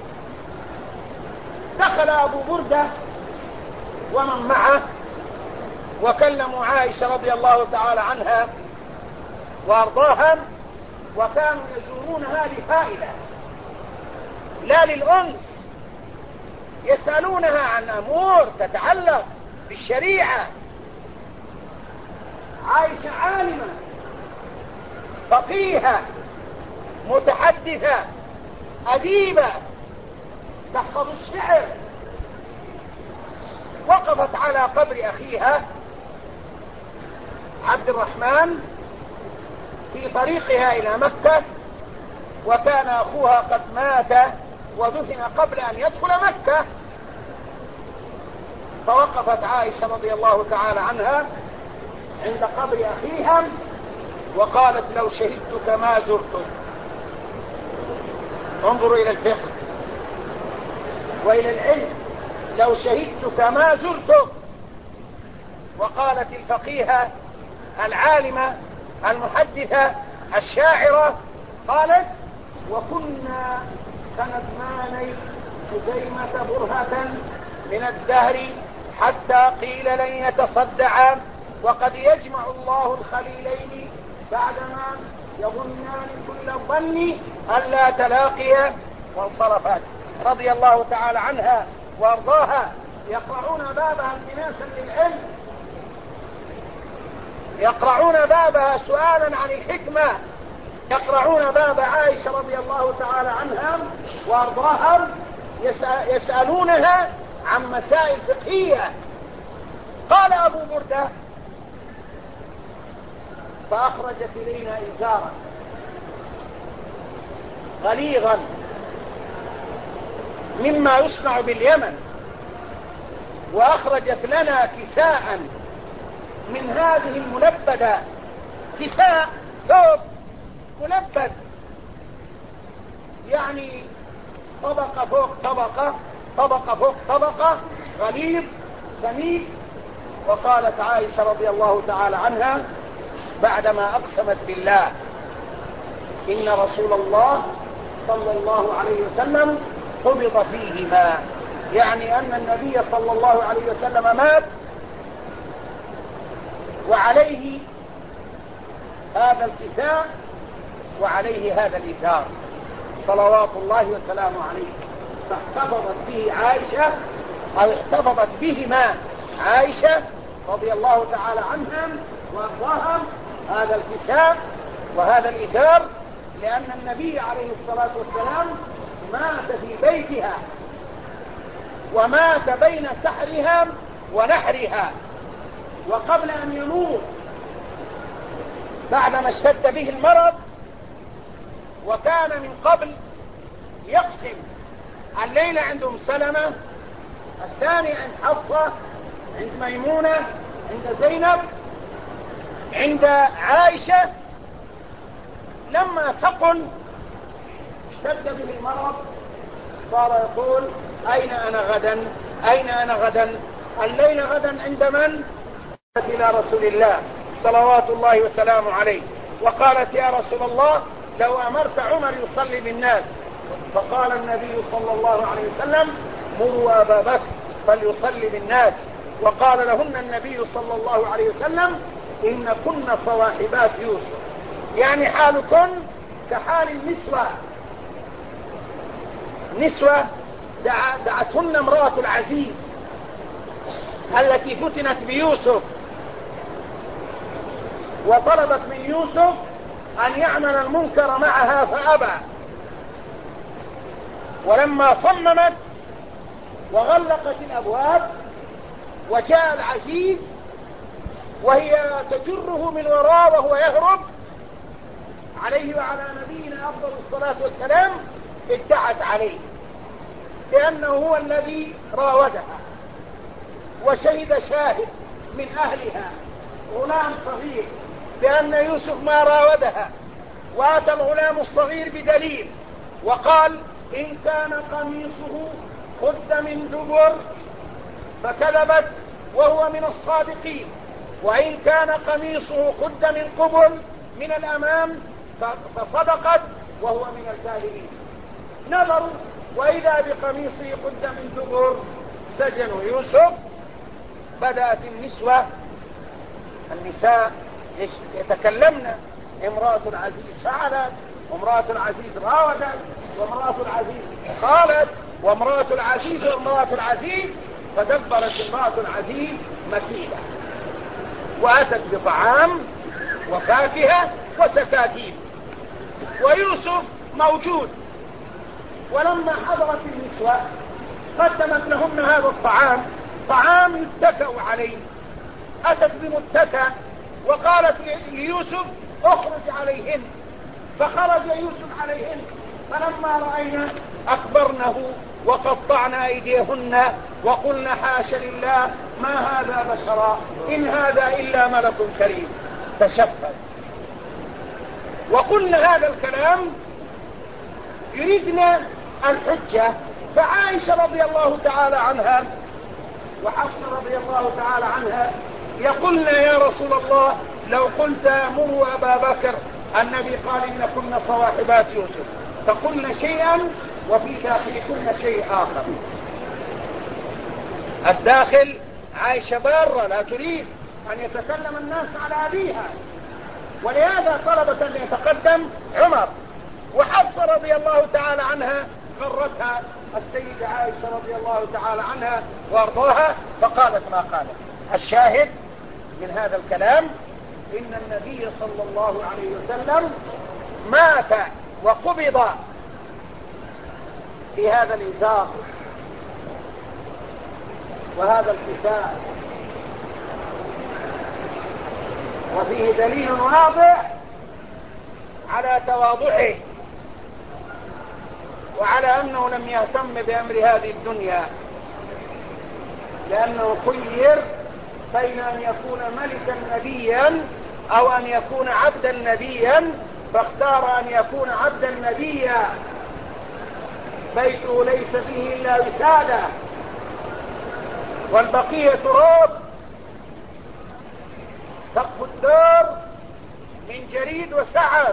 دخل أبو بردة ومن معه وكلموا عائشة رضي الله تعالى عنها وأرضاها، وكانوا يزورونها لفائدة لا للأنس، يسألونها عن أمور تتعلق بالشريعة. عائشة عالمة فقيهة متحدثة أديبة تحفظ الشعر، وقفت على قبر أخيها عبد الرحمن في طريقها إلى مكة، وكان أخوها قد مات ودفن قبل أن يدخل مكة، فوقفت عائشة رضي الله تعالى عنها عند قبر أخيها وقالت: لو شهدتك ما زرتك. انظروا إلى الفقه وإلى العلم، لو شهدتك ما زرتك. وقالت الفقيهة العالمة المحدثة الشاعرة، قالت: وكنا كندماني خزيمة برهة من الدهر حتى قيل لن يتصدعا، وقد يجمع الله الخليلين بعدما يظنان كل الظن ألا تلاقيا. وانصرفت رضي الله تعالى عنها وارضاها، يقرعون بابها التماسا للعلم، يقرعون بابها سؤالا عن الحكمة، يقرعون باب عائشة رضي الله تعالى عنها وارضاها، يسألونها عن مسائل فقهية. قال أبو بردة: فأخرجت إلينا إزارا غليظا مما يصنع باليمن، وأخرجت لنا كساء من هذه الملبدة، كساء ثوب ملبد، يعني طبقة فوق طبقة طبقة فوق طبقة، غليظ سميك. وقالت عائشة رضي الله تعالى عنها بعدما أقسمت بالله: إن رسول الله صلى الله عليه وسلم قبض فيهما، يعني أن النبي صلى الله عليه وسلم مات وعليه هذا الكساء وعليه هذا الإزار صلوات الله وسلامه عليه. فاحتفظت به عائشة أو احتفظت بهما عائشة رضي الله تعالى عنها وأرضاها هذا الكساء وهذا الإزار، لأن النبي عليه الصلاة والسلام مات في بيتها، ومات بين سحرها ونحرها. وقبل أن يموت بعدما اشتد به المرض، وكان من قبل يقسم الليلة عند أم سلمة، الثاني عند حفصة، عند ميمونة، عند زينب، عند عائشة. لما ثقل اشتد به المرض صار يقول: أين أنا غدا؟ أين أنا غدا؟ الليلة غدا عند من؟ إلى رسول الله صلوات الله وسلامه عليه، وقالت: يا رسول الله لو أمرت عمر يصلي بالناس. فقال النبي صلى الله عليه وسلم: مروا أبا بكر فليصلي بالناس. وقال لهن النبي صلى الله عليه وسلم: إن كن صواحبات يوسف، يعني حالكن كحال النسوة، نسوة دعتهن امرأة العزيز التي فتنت بيوسف وطلبت من يوسف أن يعمل المنكر معها فأبى، ولما صممت وغلقت الأبواب وجاء العزيز وهي تجره من وراء وهو يهرب عليه وعلى نبينا أفضل الصلاة والسلام، ادعت عليه لأنه هو الذي راودها وشهد شاهد من أهلها غلام صغير بأن يوسف ما راودها، وأتى الغلام الصغير بدليل وقال إن كان قميصه قد من دبر فكذبت وهو من الصادقين، وإن كان قميصه قد من قبل من الأمام فصدقت وهو من الكاذبين. نظروا وإذا بقميصه قد من دبر سجنوا يوسف. بدأت النسوة النساء يتكلمن، امرأة العزيز فعلت، وامرأة العزيز راودت، وامرأة العزيز قالت، وامرأة العزيز وامرأة العزيز. فدبرت امرأة العزيز مكيدة وأتت بطعام وفاكهة وسكاكين، ويوسف موجود. ولما حضرت النسوة قدمت لهن هذا الطعام، طعام يتكأ عليه. أتت بمتكأ وقالت ليوسف اخرج عليهن، فخرج يوسف عليهن. فلما رأينا أكبرنه وقطعنا أيديهن وقلنا حاش لله ما هذا بشرا إن هذا إلا ملك كريم تشفت. وقلنا هذا الكلام يريدنا الحجة. فعائشة رضي الله تعالى عنها وحفصة رضي الله تعالى عنها يقولنا يا رسول الله لو قلت مروا أبا بكر، النبي قال إن كنا صواحبات يوسف، فقلنا شيئا وفي داخلكن شيء آخر. الداخل عائشة بارة لا تريد أن يتكلم الناس على أبيها، ولهذا طلبت أن يتقدم عمر. وحفصة رضي الله تعالى عنها غرتها السيدة عائشة رضي الله تعالى عنها وارضاها فقالت ما قالت. الشاهد من هذا الكلام إن النبي صلى الله عليه وسلم مات وقبض في هذا الإزار وهذا الكساء، وفيه دليل واضح على تواضعه وعلى أنه لم يهتم بأمر هذه الدنيا، لأنه خير بين أن يكون ملكا نبيا أو أن يكون عبدا نبيا، فاختار أن يكون عبدا نبيا. بيته ليس فيه إلا وسادة والبقية تراب، سقف الدار من جريد وسعد،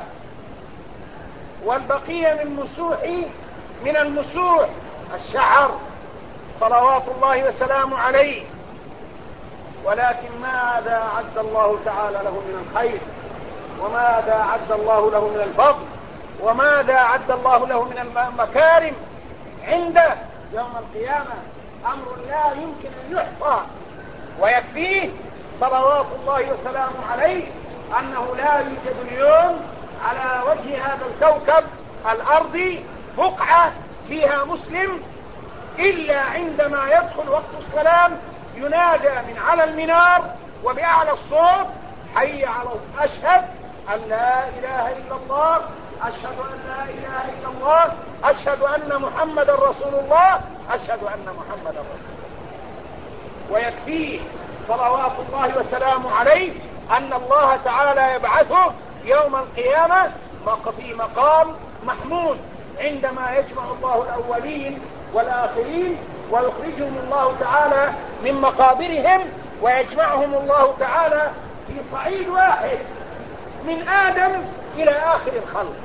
والبقية من مسوح من المسوح الشعر صلوات الله وسلامه عليه. ولكن ماذا أعد الله تعالى له من الخير، وماذا أعد الله له من الفضل، وماذا أعد الله له من المكارم عنده يوم القيامة، أمر لا يمكن أن يحصى. ويكفيه صلوات الله وسلامه عليه أنه لا يوجد اليوم على وجه هذا الكوكب الأرضي بقعة فيها مسلم إلا عندما يدخل وقت السلام ينادى من على المنار وبأعلى الصوت حي على أشهد أن لا إله إلا الله، أشهد أن لا إله إلا الله، أشهد أن محمد رسول الله، أشهد أن محمد رسول الله. ويكفيه صلوات الله وسلامه عليه أن الله تعالى يبعثه يوم القيامة في مقام محمود عندما يجمع الله الأولين والآخرين ويخرجهم الله تعالى من مقابرهم ويجمعهم الله تعالى في صعيد واحد من آدم إلى آخر الخلق،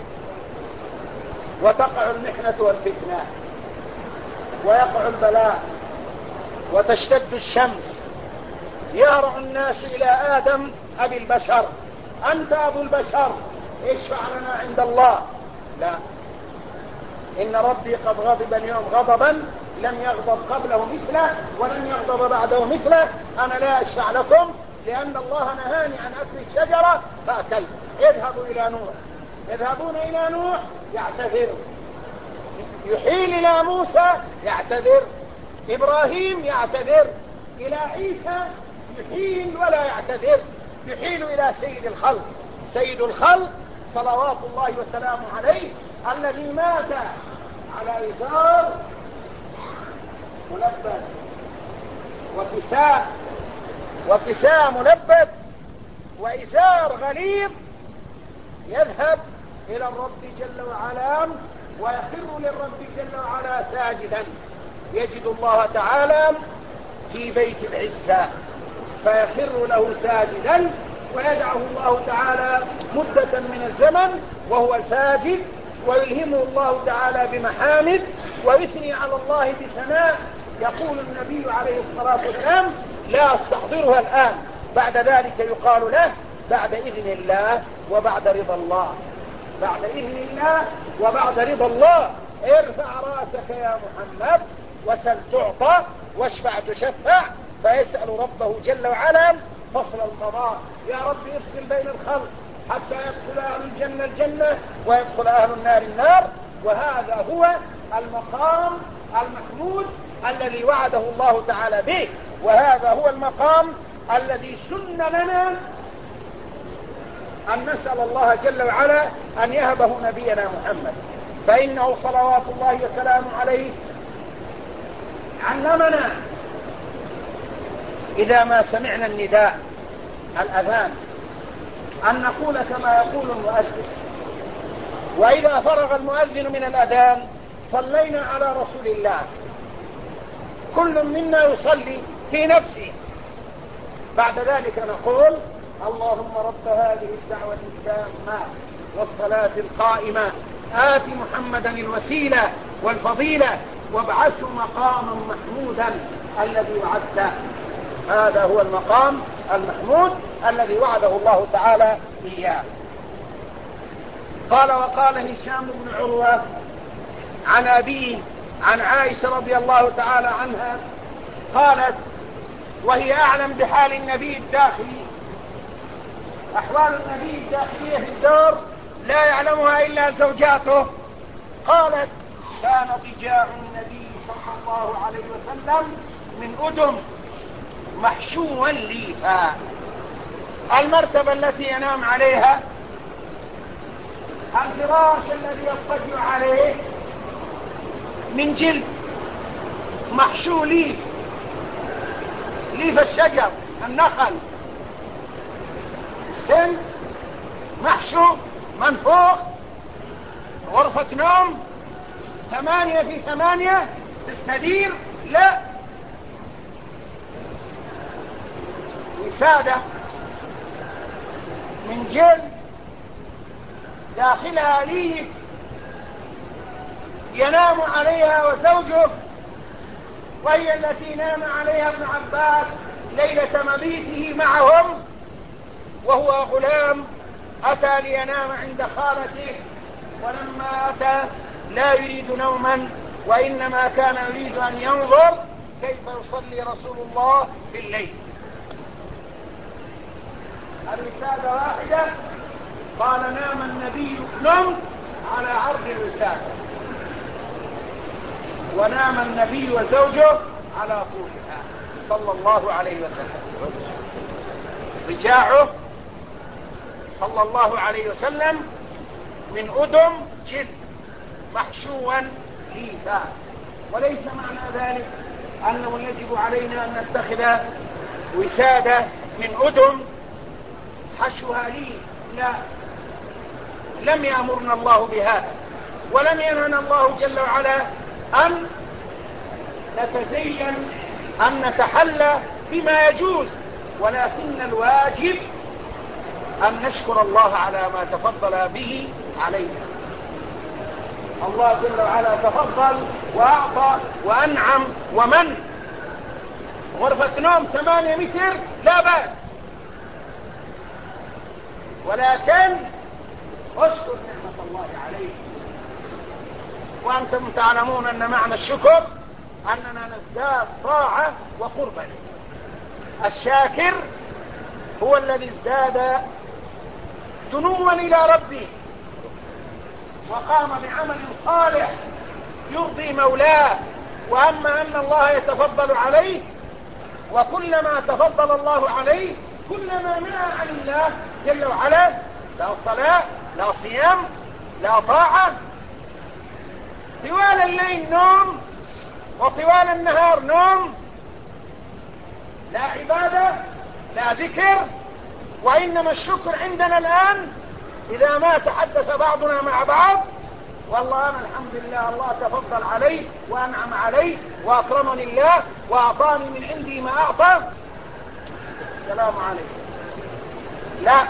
وتقع المحنة والفتنة ويقع البلاء وتشتد الشمس. يهرع الناس إلى آدم أبي البشر، أنت أبو البشر اشفع لنا عند الله. لا، إن ربي قد غضب اليوم غضبا لم يغضب قبله مثله ولن يغضب بعده مثله، أنا لا أشفع لكم لأن الله نهاني عن أكل الشجرة فأكلت. اذهبوا إلى نوح. يذهبون إلى نوح يعتذر، يحيل إلى موسى يعتذر، إبراهيم يعتذر، إلى عيسى يحيل ولا يعتذر، يحيل إلى سيد الخلق. سيد الخلق صلوات الله وسلامه عليه الذي مات على إزار ملبس وكساء وكساء ملبس وإزار غليظ، يذهب إلى الرب جل وعلا ويخر للرب جل وعلا ساجدا، يجد الله تعالى في بيت العزة فيخر له ساجدا، ويدعه الله تعالى مدة من الزمن وهو ساجد، ويلهمه الله تعالى بمحامد ويثني على الله بثناء. يقول النبي عليه الصلاة والسلام: لا استحضرها الآن، بعد ذلك يقال له: بعد إذن الله وبعد رضا الله، بعد إذن الله وبعد رضا الله. ارفع رأسك يا محمد وسل تعطى واشفع تشفع. فيسأل ربه جل وعلا فصل القضاء: يا رب افصل بين الخلق حتى يدخل أهل الجنة الجنة ويدخل أهل النار النار. وهذا هو المقام المحمود الذي وعده الله تعالى به، وهذا هو المقام الذي سن لنا أن نسأل الله جل وعلا أن يهبه نبينا محمد، فإنه صلوات الله وسلامه عليه علمنا إذا ما سمعنا النداء الأذان أن نقول كما يقول المؤذن، وإذا فرغ المؤذن من الأذان صلينا على رسول الله، كل منا يصلي في نفسه. بعد ذلك نقول: اللهم رب هذه الدعوة التامة والصلاة القائمة آت محمدا الوسيلة والفضيلة وابعثه مقاما محمودا الذي وعدته. هذا هو المقام المحمود الذي وعده الله تعالى إياه. قال: وقال هشام بن عروة عن أبيه عن عائشة رضي الله تعالى عنها قالت وهي أعلم بحال النبي الداخلي، أحوال النبي الداخلية في الدار لا يعلمها إلا زوجاته، قالت: كان ضجاع النبي صلى الله عليه وسلم من أدم محشوا ليفا. المرتبة التي ينام عليها، الفراش الذي يضطجع عليه من جلد محشو ليف، ليف الشجر النخل، سن محشو منفوخ. غرفة نوم ثمانية في ثمانية تستدير، لا، وسادة من جلد داخلها ليف ينام عليها وزوجه، وهي التي نام عليها ابن عباس ليلة مبيته معهم وهو غلام، أتى لينام عند خالته، ولما أتى لا يريد نوما وإنما كان يريد أن ينظر كيف يصلي رسول الله في الليل. الوسادة واحدة، قال: نام النبي نم على عرض الوسادة، ونام النبي وزوجه على طولها صلى الله عليه وسلم. رجاعه صلى الله عليه وسلم من أدم جلد محشوا ليفا. وليس معنى ذلك أنه يجب علينا أن نتخذ وسادة من أدم حشوها ليف، لا، لم يأمرنا الله بهذا، ولم ينهنا الله جل وعلا أن نتزين أن نتحلى بما يجوز، ولكن الواجب أن نشكر الله على ما تفضل به علينا. الله جل وعلا تفضل وأعطى وأنعم ومن. غرفة نوم ثمانية متر لا بأس، ولكن اشكر نعمة الله عليك. وأنتم تعلمون أن معنى الشكر أننا نزداد طاعة وقربا. الشاكر هو الذي ازداد دنوا إلى ربه وقام بعمل صالح يرضي مولاه. وأما أن الله يتفضل عليه، وكلما تفضل الله عليه كلما نهى عن الله جل وعلا، لا صلاة لا صيام لا طاعة، طوال الليل نوم وطوال النهار نوم، لا عبادة لا ذكر، وإنما الشكر عندنا الآن إذا ما تحدث بعضنا مع بعض: والله أنا الحمد لله الله تفضل علي وأنعم علي وأكرمني الله وأعطاني من عندي ما أعطى، السلام عليكم. لا،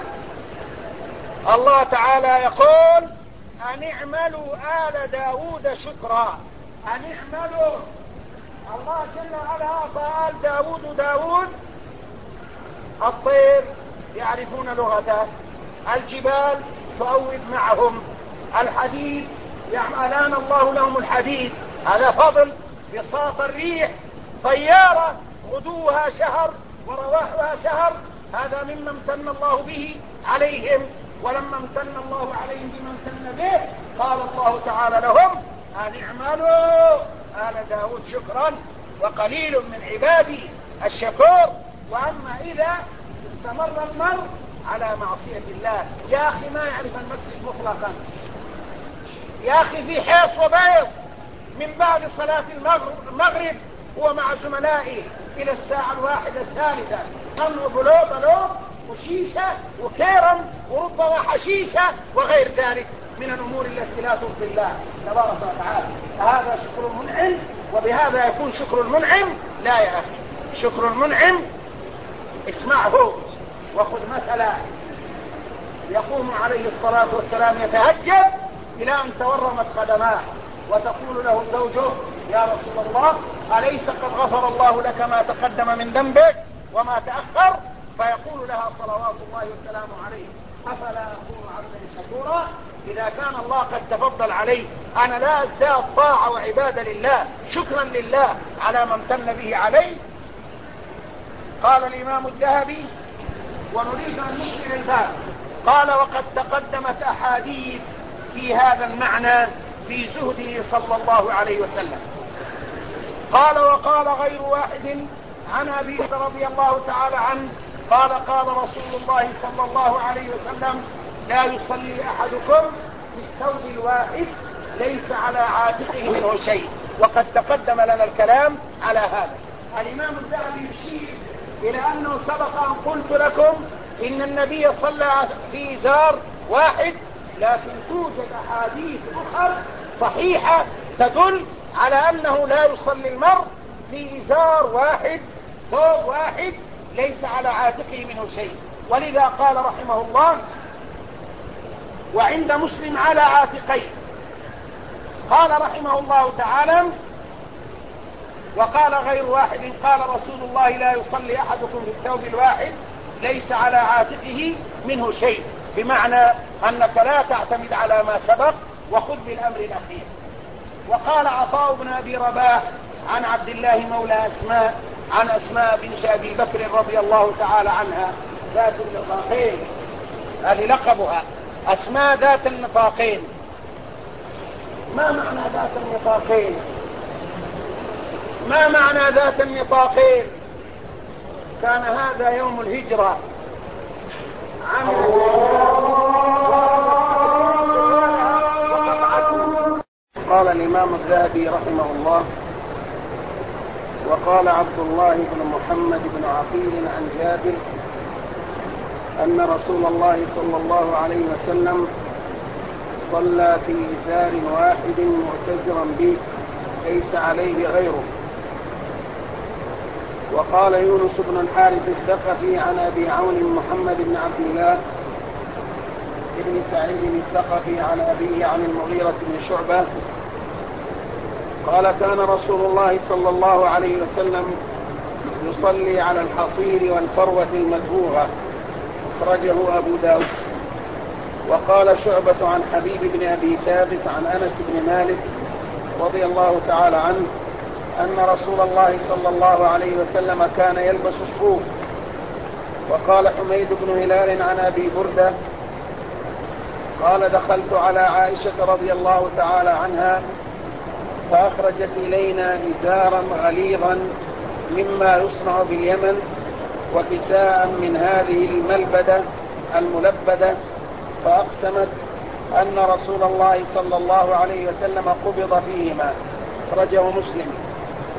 الله تعالى يقول: أن اعملوا آل داود شكرا. أن اعملوا، الله جل وعلا أعطى آل داود داود الطير يعرفون لغته، الجبال تؤوب معهم، الحديد يعملان الله لهم الحديد، هذا فضل. بساط الريح، طيارة غدوها شهر ورواحها شهر، هذا مما امتن الله به عليهم. ولما امتن الله عليهم بما امتن به قال الله تعالى لهم: أن اعملوا آل داود شكرا وقليل من عبادي الشكور. وأما إذا استمر المرء على معصية الله، يا أخي ما يعرف المسجد مطلقا، يا أخي في حيص وبيص من بعد صلاة المغرب هو مع زملائه إلى الساعة الواحدة الثالثة، أمر بلوط بلوط وشيشة وكيرم وربما حشيشة وغير ذلك من الأمور التي لا ترضي الله تبارك وتعالى. هذا شكر المنعم، وبهذا يكون شكر المنعم. لا يا أخي، شكر المنعم اسمعه وخذ مثلا: يقوم عليه الصلاة والسلام يتهجد إلى أن تورمت قدماه، وتقول له زوجه: يا رسول الله أليس قد غفر الله لك ما تقدم من ذنبك وما تأخر؟ فيقول لها صلوات الله وسلامه عليه: أفلا أكون عبدا شكورا؟ إذا كان الله قد تفضل علي، أنا لا أزداد طاعة وعبادة لله شكرا لله على ما امتن به علي. قال الإمام الذهبي، ونريد أن نشير الباب، قال: وقد تقدمت أحاديث في هذا المعنى في زهده صلى الله عليه وسلم. قال: وقال غير واحد عن أبي رضي الله تعالى عنه قال: قال رسول الله صلى الله عليه وسلم: لا يصلي أحدكم في الثوب الواحد ليس على عاتقه منه شيء. وقد تقدم لنا الكلام على هذا. الإمام الذهبي يشير إلى أنه سبق أن قلت لكم إن النبي صلى في إزار واحد، لكن توجد أحاديث أخرى صحيحة تدل على أنه لا يصلي المرء في إزار واحد، ثوب واحد ليس على عاتقه منه شيء. ولذا قال رحمه الله: وعند مسلم على عاتقيه. قال رحمه الله تعالى: وقال غير واحد قال رسول الله: لا يصلي أحدكم في الثوب الواحد ليس على عاتقه منه شيء، بمعنى أنك لا تعتمد على ما سبق وخذ بالأمر الأخير. وقال عطاء بن أبي رباح عن عبد الله مولى أسماء عن أسماء بنت أبي بكر رضي الله تعالى عنها: ذات النطاقين، هذه لقبها، أسماء ذات النطاقين. ما معنى ذات النطاقين؟ ما معنى ذات النطاقين؟ كان هذا يوم الهجرة عام قال الإمام الذهبي رحمه الله: وقال عبد الله بن محمد بن عقيل عن جابر أن رسول الله صلى الله عليه وسلم صلى في إزار واحد معتذرا به ليس عليه غيره. وقال يونس بن الحارث الثقفي عن أبي عون محمد بن عبد الله بن سعيد الثقفي عن أبيه عن المغيرة بن شعبة قال: كان رسول الله صلى الله عليه وسلم يصلي على الحصير والفروة المدبوغة، أخرجه أبو داود. وقال شعبة عن حبيب بن أبي ثابت عن أنس بن مالك رضي الله تعالى عنه أن رسول الله صلى الله عليه وسلم كان يلبس الصوف. وقال حميد بن هلال عن أبي بردة قال: دخلت على عائشة رضي الله تعالى عنها فأخرجت إلينا إزارا غليظا مما يصنع باليمن وكساء من هذه الملبدة الملبدة، فأقسمت أن رسول الله صلى الله عليه وسلم قبض فيهما، أخرجه مسلم.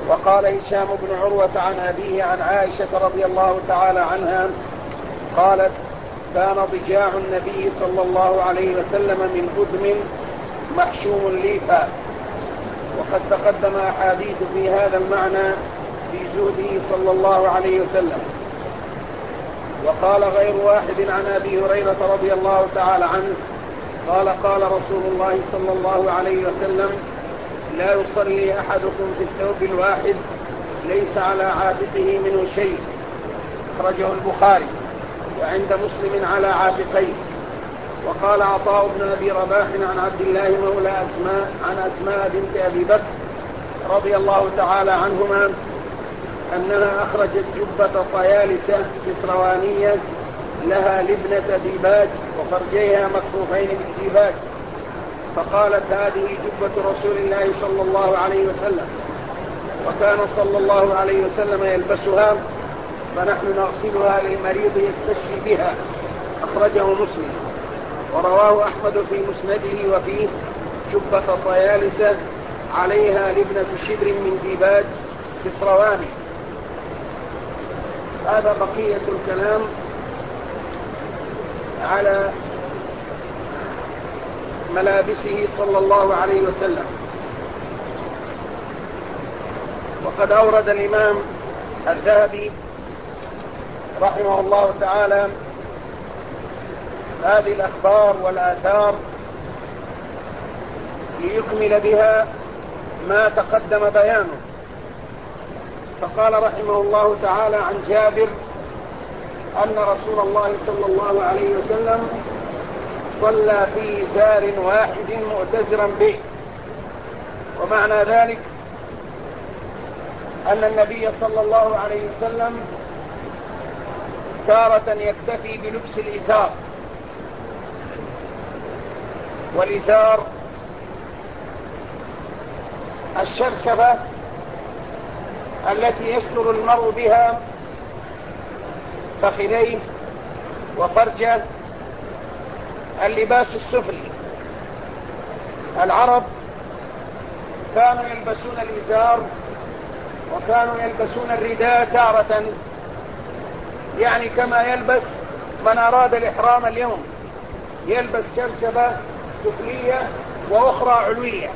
وقال هشام بن عروة عن أبيه عن عائشة رضي الله تعالى عنها قالت كان ضجاع النبي صلى الله عليه وسلم من أذن محشوم ليفا. وقد تقدم أحاديث في هذا المعنى في زهده صلى الله عليه وسلم. وقال غير واحد عن أبي هريرة رضي الله تعالى عنه قال قال رسول الله صلى الله عليه وسلم لا يصلي أحدكم في الثوب الواحد ليس على عاتقه منه شيء. أخرجه البخاري. وعند مسلم على عاتقيه. وقال عطاء بن أبي رباح عن عبد الله مولى أسماء عن أسماء بنت أبي بكر رضي الله تعالى عنهما أنها أخرجت جبة طيالسة كسروانية لها لبنة ديباج وفرجيها مكفوفين بالديباج، فقالت هذه جبة رسول الله صلى الله عليه وسلم، وكان صلى الله عليه وسلم يلبسها، فنحن نغسلها للمريض يستشفي بها. أخرجه مسلم. ورواه أحمد في مسنده وفيه جبة طيالسة عليها لبنة شبر من ديباج كسرواني. هذا بقية الكلام على ملابسه صلى الله عليه وسلم. وقد أورد الإمام الذهبي رحمه الله تعالى هذه الأخبار والآثار ليكمل بها ما تقدم بيانه. فقال رحمه الله تعالى عن جابر أن رسول الله صلى الله عليه وسلم صلى في إزار واحد مؤتزرا به. ومعنى ذلك أن النبي صلى الله عليه وسلم تارة يكتفي بلبس الإزار، والإزار الشرشفة التي يستر المرء بها فخذيه وفرجه، اللباس السفلي. العرب كانوا يلبسون الإزار وكانوا يلبسون الرداء تارة، يعني كما يلبس من أراد الإحرام اليوم، يلبس شرشفة سفلية وأخرى علوية.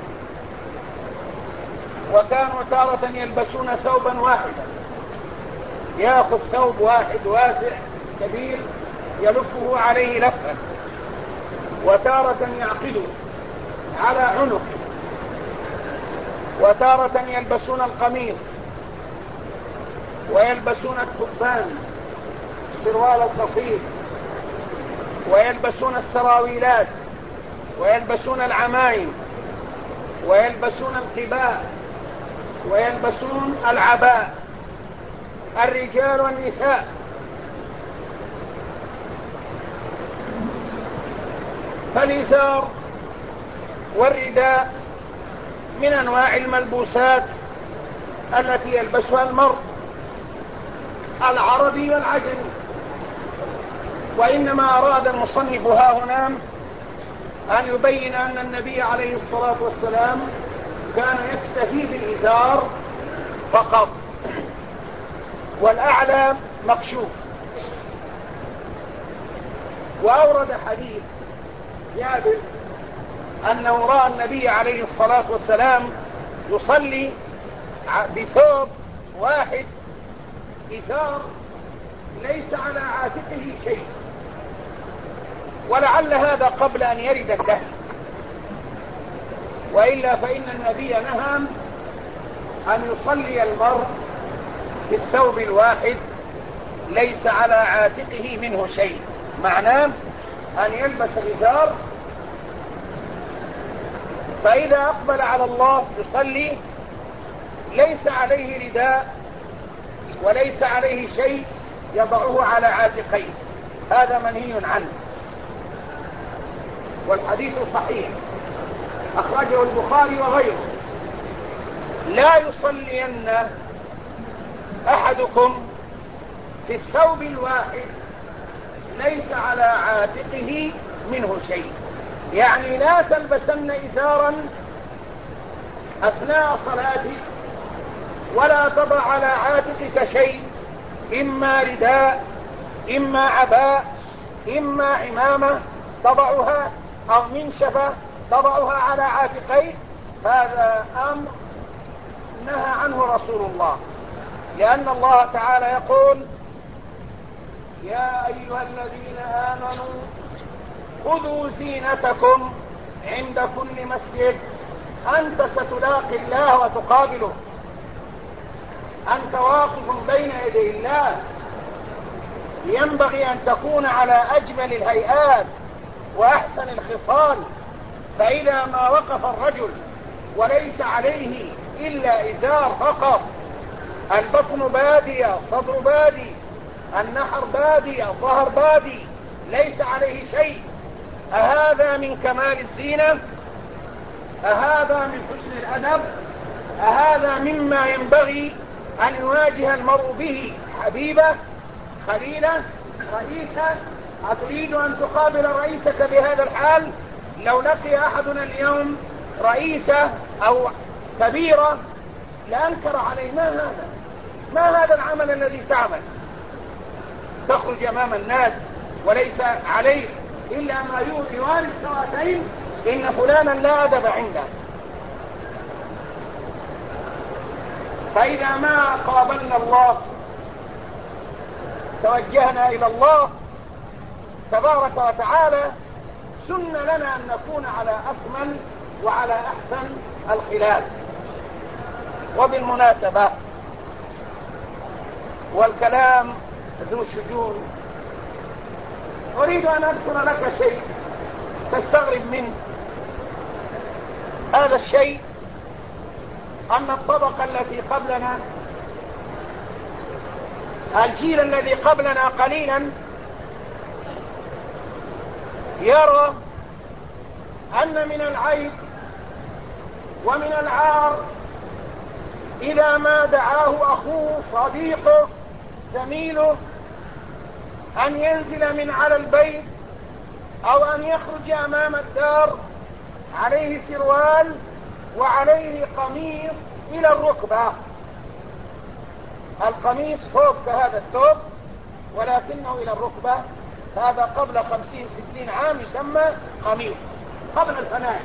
وكانوا تارة يلبسون ثوبا واحدا، يأخذ ثوب واحد واسع كبير يلفه عليه لفا، وتارة يعقده على عنقه، وتارة يلبسون القميص، ويلبسون الكفان السروال القصير، ويلبسون السراويلات، ويلبسون العمائم، ويلبسون القباء، ويلبسون العباء، الرجال والنساء. فالإزار والرداء من أنواع الملبوسات التي يلبسها المرء العربي والعجمي. وإنما أراد المصنف ها هنا أن يبين أن النبي عليه الصلاة والسلام كان يكتفي بالإزار فقط، والأعلى مكشوف. وأورد حديث جابر أنه رأى النبي عليه الصلاة والسلام يصلي بثوب واحد إزار ليس على عاتقه شيء، ولعل هذا قبل أن يرد النهي، وإلا فإن النبي نهى أن يصلي المرء في الثوب الواحد ليس على عاتقه منه شيء، معناه أن يلبس إزار، فإذا أقبل على الله يصلي ليس عليه رداء وليس عليه شيء يضعه على عاتقيه، هذا منهي عنه. والحديث صحيح أخرجه البخاري وغيره. لا يصلين أحدكم في الثوب الواحد ليس على عاتقه منه شيء، يعني لا تلبسن إزارا أثناء صلاتك ولا تضع على عاتقك شيء، إما رداء، إما عباء، إما عمامة تضعها، أو منشفة تضعها على عاتقيك. هذا أمر نهى عنه رسول الله، لأن الله تعالى يقول: يا أيها الذين آمنوا خذوا زينتكم عند كل مسجد. أنت ستلاقي الله وتقابله، أنت واقف بين يدي الله، ينبغي أن تكون على أجمل الهيئات وأحسن الخصال. فإذا ما وقف الرجل وليس عليه إلا إزار فقط، البطن بادي، الصدر بادي، النحر بادي، الظهر بادي، ليس عليه شيء، أهذا من كمال الزينة؟ أهذا من حسن الأدب؟ أهذا مما ينبغي أن يواجه المرء به حبيبه، خليله، رئيسه؟ أتريد أن تقابل رئيسك بهذا الحال؟ لو لقي أحدنا اليوم رئيسه أو كبيرة لأنكر عليه: ما هذا؟ ما هذا العمل الذي تعمل؟ تخرج أمام الناس وليس عليه إلا ما يواري السواتين، إن فلانا لا أدب عنده. فإذا ما قابلنا الله توجهنا إلى الله تبارك وتعالى، سن لنا أن نكون على أكمل وعلى أحسن الخلال. وبالمناسبة، والكلام ذو شجون، أريد أن أذكر لك شيء تستغرب منه. هذا الشيء أن الطبقة التي قبلنا، الجيل الذي قبلنا قليلا، يرى أن من العيب ومن العار إذا ما دعاه أخوه، صديقه، زميله، أن ينزل من على البيت أو أن يخرج أمام الدار عليه سروال وعليه قميص إلى الركبة. القميص فوق كهذا الثوب ولكنه إلى الركبة. هذا قبل خمسين ستين عام يسمى قميص، قبل الفناء.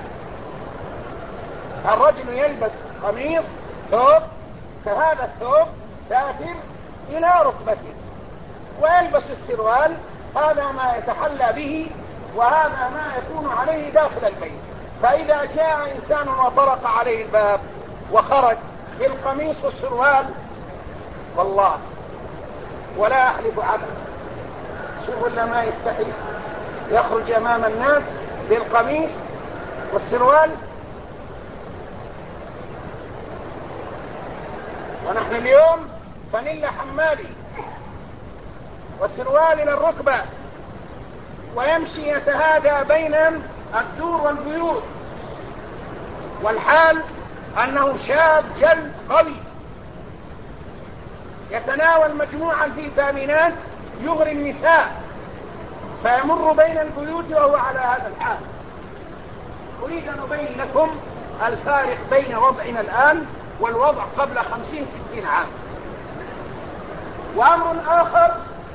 الرجل يلبس قميص ثوب كهذا الثوب ساتر إلى ركبته، ويلبس السروال. هذا ما يتحلى به وهذا ما يكون عليه داخل البيت. فإذا جاء إنسان وطرق عليه الباب وخرج بالقميص والسروال، والله ولا أحلف عبد، شوفوا لما يستحي يخرج أمام الناس بالقميص والسروال. ونحن اليوم فانيلا حمالي والسروال إلى الركبة، ويمشي يتهادى بين الدور والبيوت، والحال أنه شاب جلد قوي يتناول مجموعة الفيتامينات يغري النساء، فيمر بين البيوت وهو على هذا الحال. أريد أن أبين لكم الفارق بين وضعنا الآن والوضع قبل خمسين ستين عام. وأمر آخر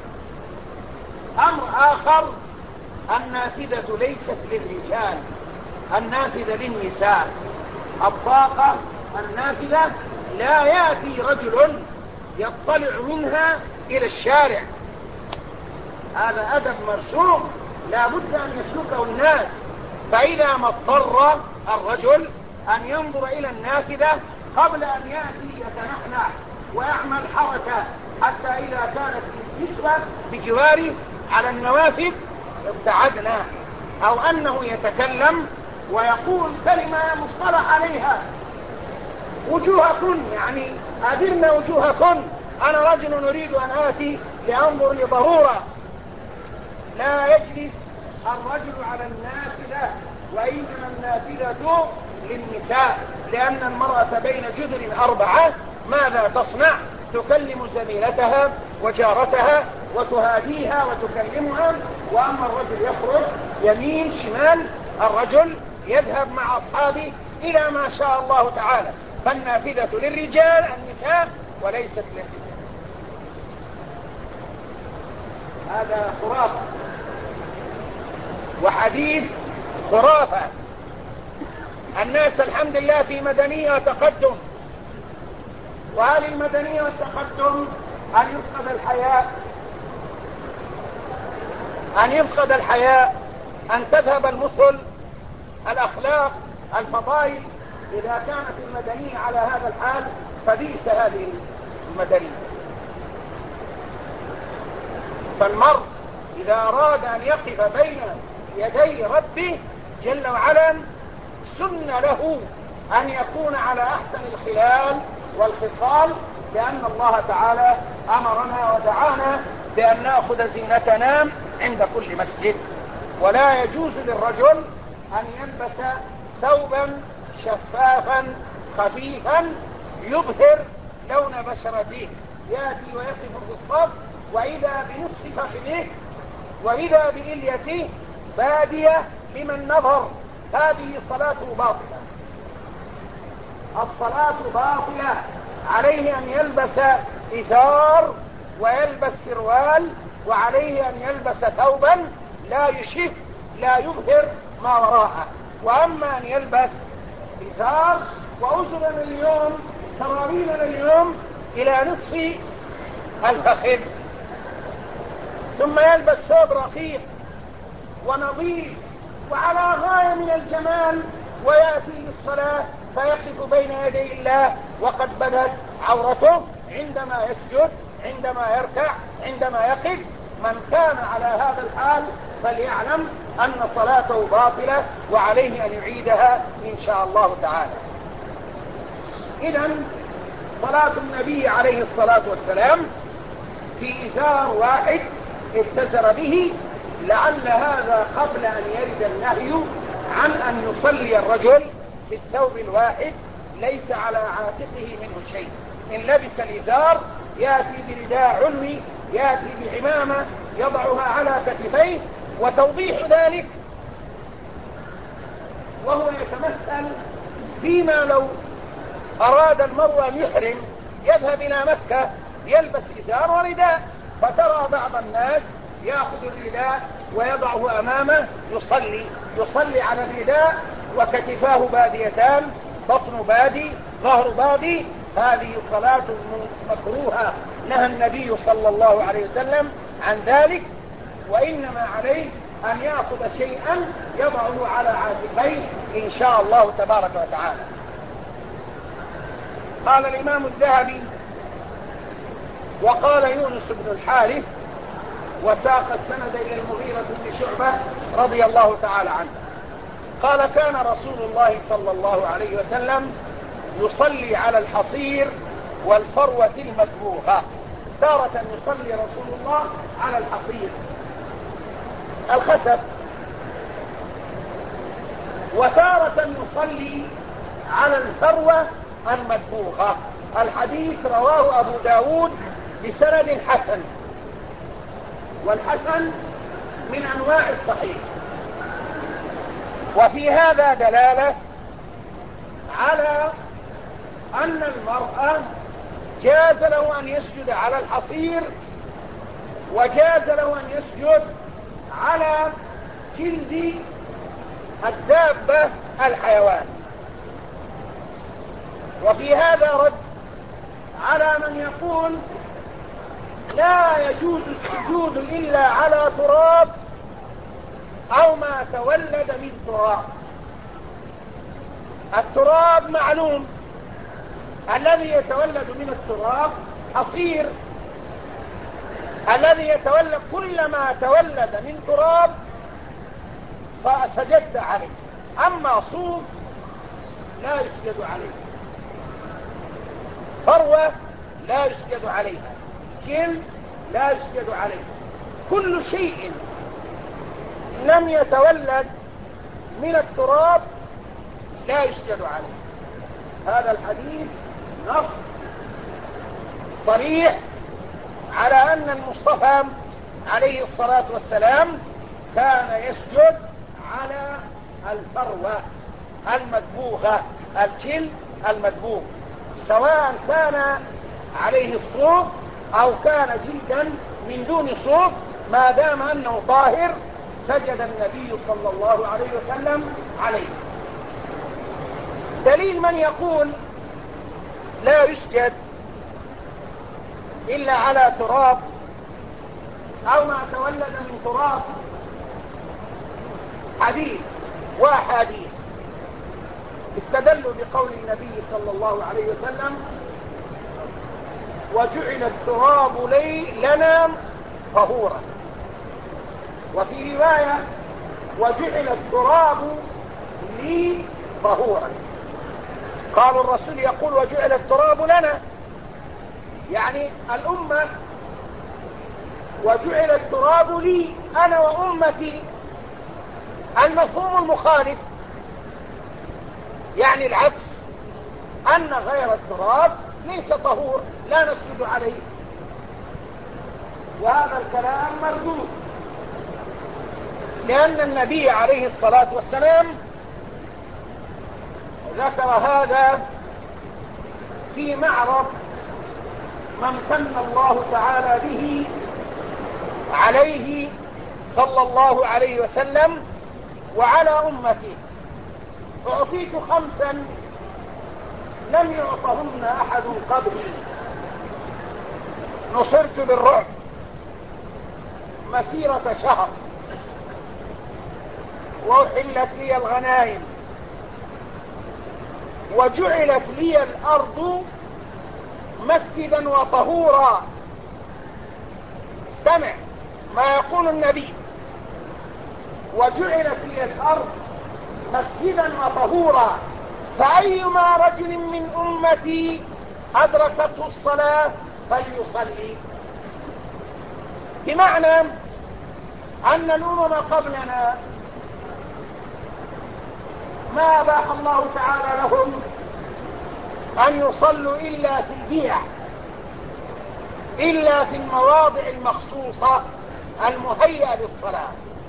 أمر آخر النافذة ليست للرجال، النافذة للنساء. الطاقة النافذة لا يأتي رجل يطلع منها إلى الشارع، هذا أدب مرسوم لا بد أن يسلكه الناس. فإذا ما اضطر الرجل أن ينظر إلى النافذة قبل أن يأتي يتنحنح ويعمل حركة، حتى إذا كانت النسبة بجواره على النوافذ ابتعدنا، أو أنه يتكلم ويقول كلمة مصطلح عليها: وجوهكن، يعني أدرنا وجوهكن، أنا رجل أريد أن آتي لأنظر لضرورة. لا يجلس الرجل على النافذة، وإنما النافذة للنساء، لأن المرأة بين جدر أربعة ماذا تصنع؟ تكلم زميلتها وجارتها وتهاديها وتكلمها. وأما الرجل يخرج يمين شمال، الرجل يذهب مع أصحابه إلى ما شاء الله تعالى. فالنافذة للرجال النساء وليست للرجال. هذا خرافة وحديث خرافة. الناس الحمد لله في مدنية وتقدم، وهذه المدنية والتقدم أن يفقد الحياء، أن يفقد الحياء، أن تذهب المثل، الأخلاق، الفضائل. إذا كانت المدنية على هذا الحال فبئس هذه المدنية. فالمرء إذا أراد أن يقف بين يدي ربه جل وعلا سن له أن يكون على أحسن الخلال والخصال، لأن الله تعالى أمرنا ودعانا بأن نأخذ زينتنا عند كل مسجد. ولا يجوز للرجل أن يلبس ثوبا شفافا خفيفا يظهر لون بشرته، يأتي ويقف في الصف وإذا بنصف فخذه وإذا بإليته بادية لمن نظر، هذه صلاته باطلة، الصلاة باطلة. عليه أن يلبس إزار ويلبس سروال، وعليه أن يلبس ثوبا لا يشف لا يظهر ما وراءه. وأما أن يلبس إزار وأزرنا اليوم سراويلنا اليوم إلى نصف الفخذ، ثم يلبس ثوب رقيق ونظيف وعلى غاية من الجمال ويأتي للصلاة فيقف بين يدي الله وقد بدت عورته عندما يسجد، عندما يركع، عندما يقف. من كان على هذا الحال فليعلم أن صلاته باطلة وعليه أن يعيدها إن شاء الله تعالى. إذن صلاة النبي عليه الصلاة والسلام في إزار واحد اتزر به، لعل هذا قبل أن يرد النهي عن أن يصلي الرجل في الثوب الواحد ليس على عاتقه منه شيء. إن لبس الإزار يأتي برداء علوي، يأتي بعمامة يضعها على كتفيه. وتوضيح ذلك وهو يتمثل فيما لو أراد المرء أن يحرم يذهب إلى مكة يلبس إزار ورداء، فترى بعض الناس يأخذ الرداء ويضعه أمامه يصلي يصلي على الرداء وكتفاه باديتان، بطن بادي ظهر بادي. هذه صلاة مكروهة، نهى النبي صلى الله عليه وسلم عن ذلك. وإنما عليه أن يأخذ شيئا يضعه على عاتقيه إن شاء الله تبارك وتعالى. قال الإمام الذهبي وقال يونس بن الحارث وساق السند إلى المغيرة بن شعبة رضي الله تعالى عنه قال كان رسول الله صلى الله عليه وسلم يصلي على الحصير والفروة المدبوغة. تارة يصلي رسول الله على الحصير الخسف، وتارة يصلي على الفروة المدبوغة. الحديث رواه أبو داود بسند حسن، والحسن من أنواع الصحيح. وفي هذا دلالة على أن المرأة جاز له أن يسجد على الحصير وجاز له أن يسجد على جلد الدابة الحيوان. وفي هذا رد على من يقول لا يجوز السجود إلا على تراب أو ما تولد من تراب. التراب معلوم، الذي يتولد من التراب حصير، الذي يتولد كل ما تولد من تراب سجدت عليه. أما صوف لا يسجد عليه، فروة لا يسجد عليها، جلد لا يسجد عليه. كل شيء لم يتولد من التراب لا يسجد عليه. هذا الحديث نص صريح على أن المصطفى عليه الصلاة والسلام كان يسجد على الفروة المدبوغة، الجلد المدبوغ، سواء كان عليه الصوف أو كان جلدا من دون صوف، ما دام أنه طاهر سجد النبي صلى الله عليه وسلم عليه. دليل من يقول لا يسجد إلا على تراب أو ما تولد من تراب حديث وأحاديث استدلوا بقول النبي صلى الله عليه وسلم: وجعل التراب لي لنا طهورا. وفي رواية: وجعل التراب لي طهورا. قالوا الرسول يقول: وجعل التراب لنا، يعني الأمة، وجعل التراب لي أنا وأمتي. المفهوم المخالف يعني العكس، أن غير التراب ليس طهور لا نسجد عليه، وهذا الكلام مردود، لأن النبي عليه الصلاة والسلام ذكر هذا في معرض من من الله تعالى به عليه صلى الله عليه وسلم وعلى أمته: أعطيت خمسا لم يعطهن أحد قبلي، نصرت بالرعب مسيرة شهر، وأحلت لي الغنائم، وجعلت لي الأرض مسجدا وطهورا. استمع ما يقول النبي: وجعلت لي الأرض مسجدا وطهورا، فأيما رجل من أمتي أدركته الصلاة فليصلي. بمعنى أن الأمم قبلنا ما أباح الله تعالى لهم أن يصلوا إلا في البيع، إلا في المواضع المخصوصة المهيئة للصلاة.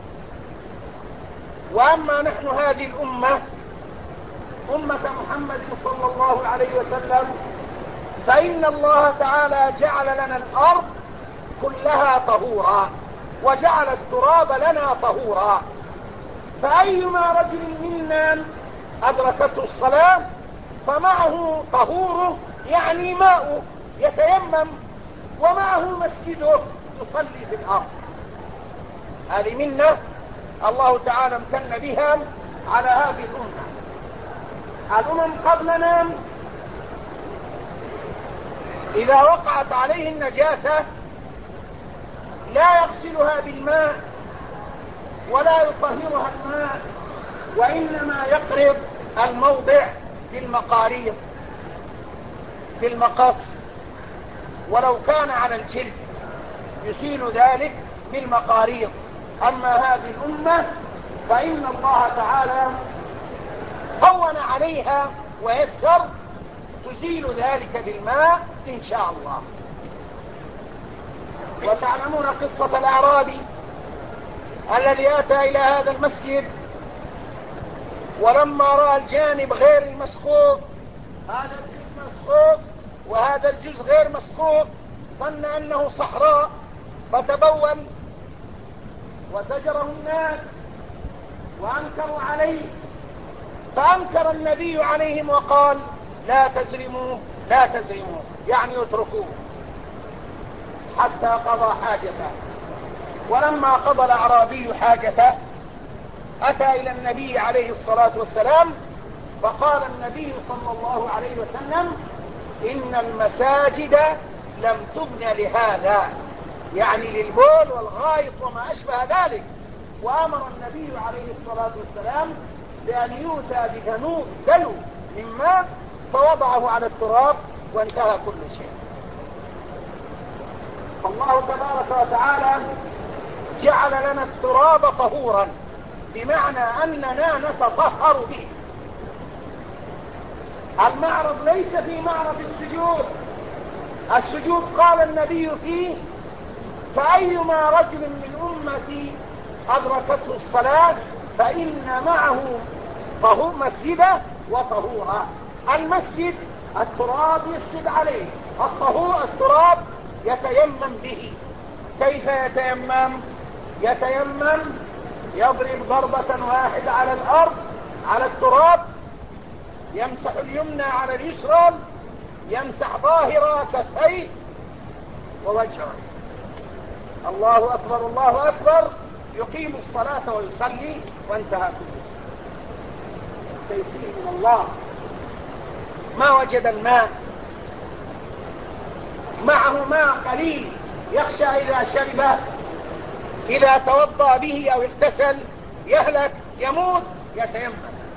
وأما نحن هذه الأمة، أمة محمد صلى الله عليه وسلم، فإن الله تعالى جعل لنا الأرض كلها طهورا، وجعل التراب لنا طهورا، فأيما رجل منا أدركته الصلاة فمعه طهوره، يعني ماءه يتيمم، ومعه مسجده يصلي في الأرض. هذه منة الله تعالى امتن بها على هذه الأمة. الأمم قبلنا إذا وقعت عليه النجاسة لا يغسلها بالماء ولا يطهرها الماء، وإنما يقرض الموضع بالمقاريض بالمقص، ولو كان على الجلد يزيل ذلك بالمقاريض. أما هذه الأمة فإن الله تعالى هون عليها ويسر، تزيل ذلك بالماء إن شاء الله. وتعلمون قصة الأعرابي الذي أتى إلى هذا المسجد، ولما رأى الجانب غير المسقوط، هذا الجزء مسقوط وهذا الجزء غير مسقوط، ظن أنه صحراء فتبول وزجره الناس وأنكروا عليه، فأنكر النبي عليهم وقال: لا تزرموه لا تزرموه، يعني اتركوه حتى قضى حاجته. ولما قضى الأعرابي حاجته أتى إلى النبي عليه الصلاة والسلام، فقال النبي صلى الله عليه وسلم: إن المساجد لم تبنى لهذا، يعني للبول والغائط وما أشبه ذلك. وأمر النبي عليه الصلاة والسلام بأن يؤتى بذنوب دلو من ماء فوضعه على التراب وانتهى كل شيء. الله تبارك وتعالى جعل لنا التراب طهورا، بمعنى أننا نتطهر به. المعرض ليس في معرض السجود. السجود قال النبي فيه: فأيما رجل من أمتي أدركته الصلاة فإن معه طهور مسجده وطهورا. المسجد التراب يسجد عليه، الطهور التراب يتيمم به. كيف يتيمم؟ يتيمم يضرب ضربة واحدة على الأرض على التراب، يمسح اليمنى على اليسرى، يمسح ظاهر كفيه ووجهه. الله أكبر الله أكبر، يقيم الصلاة ويصلي وانتهى كله. تيسير من الله. ما وجد الماء، معه ماء قليل يخشى إذا شربه، إذا توضأ به أو اغتسل يهلك يموت، يتيمم.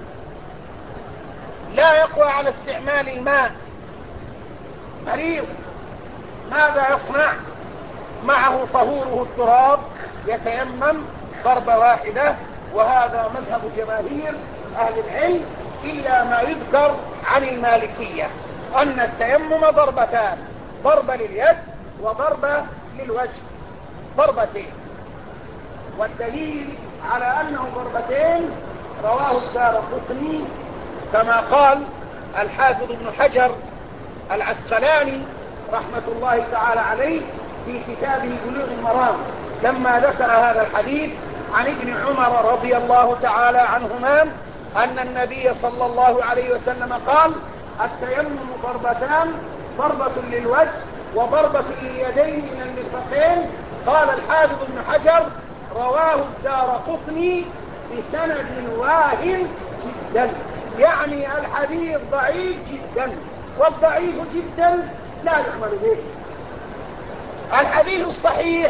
لا يقوى على استعمال الماء، مريض، ماذا يصنع؟ معه طهوره التراب، يتيمم ضربة واحدة. وهذا مذهب جماهير أهل العلم إلا ما يذكر عن المالكية، أن التيمم ضربتان، ضربة لليد وضربة للوجه، ضربتين. والدليل على أنه ضربتين رواه الدارقطني كما قال الحافظ ابن حجر العسقلاني رحمة الله تعالى عليه في كتابه بلوغ المرام، لما ذكر هذا الحديث عن ابن عمر رضي الله تعالى عنهما أن النبي صلى الله عليه وسلم قال: التيمم ضربتان، ضربة للوجه وضربة لليدين من المرفقين. قال الحافظ ابن حجر: رواه الدارقطني بسند واهن جدا، يعني الحديث ضعيف جدا، والضعيف جدا لا يحمل به. الحديث الصحيح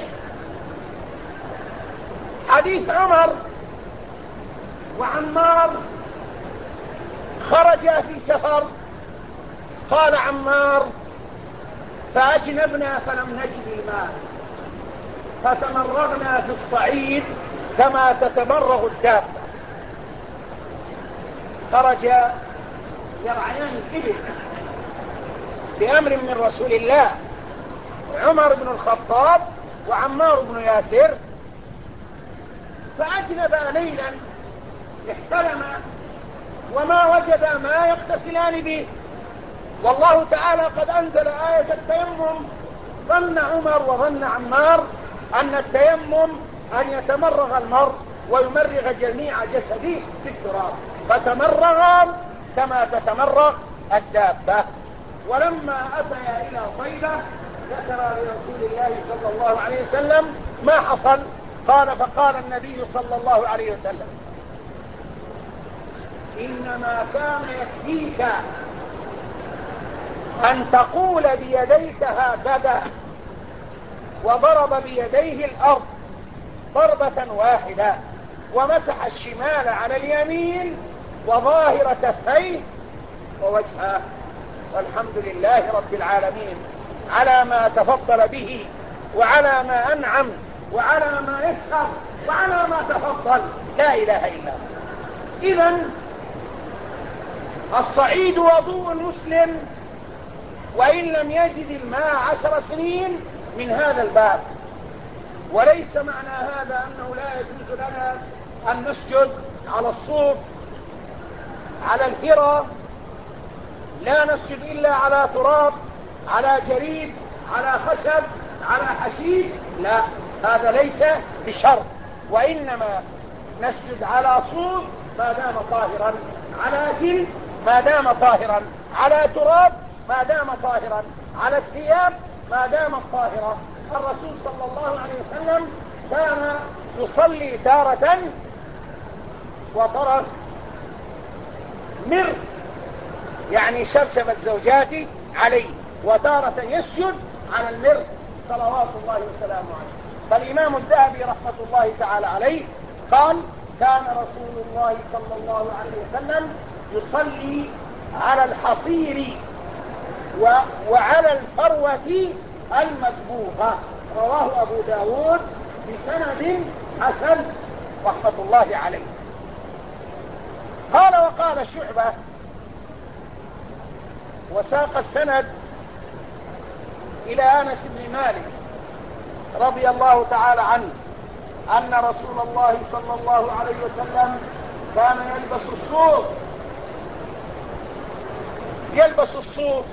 حديث عمر وعمار خرجا في سفر. قال عمار: فأجنبنا فلم نجد الماء، فتمرغنا في الصعيد كما تتمرغ الدابة. خرج يرعيان الإبل بأمر من رسول الله، عمر بن الخطاب وعمار بن ياسر، فأجنبا ليلا، احتلما وما وجدا ما يغتسلان به. والله تعالى قد أنزل آية التيمم. ظن عمر وظن عمار أن التيمم أن يتمرغ المرء ويمرغ جميع جسده في التراب، فتمرغا كما تتمرغ الدابة. ولما أتيا إلى طيبة ذكر لرسول الله صلى الله عليه وسلم ما حصل. قال: فقال النبي صلى الله عليه وسلم: إنما كان يكفيك أن تقول بيديك هكذا، وضرب بيديه الأرض ضربة واحدة، ومسح الشمال على اليمين وظاهر كفيه ووجهه. والحمد لله رب العالمين على ما تفضل به، وعلى ما أنعم، وعلى ما يسخر، وعلى ما تفضل. لا إله إلا هو. إذن الصعيد وضوء المسلم وإن لم يجد الماء عشر سنين من هذا الباب. وليس معنى هذا أنه لا يجوز لنا أن نسجد على الصوف، على الهرة، لا نسجد إلا على تراب، على جريد، على خشب، على حشيش. لا، هذا ليس بشرط. وإنما نسجد على صوف ما دام طاهرا، على جلد ما دام طاهرا، على تراب ما دام طاهرا، على الثياب ما دامت طاهرة. الرسول صلى الله عليه وسلم كان يصلي تارة وطرف مر، يعني شبشب الزوجات عليه، وتارة يسجد على المر صلوات الله وسلامه عليه. فالإمام الذهبي رحمة الله تعالى عليه قال: كان رسول الله صلى الله عليه وسلم يصلي على الحصير وعلى الفروة المسبوغة. رواه أبو داود بسند حسن رحمة الله عليه. قال: وقال شعبة، وساق السند إلى أنس بن مالك رضي الله تعالى عنه أن رسول الله صلى الله عليه وسلم كان يلبس الصوف يلبس الصوف،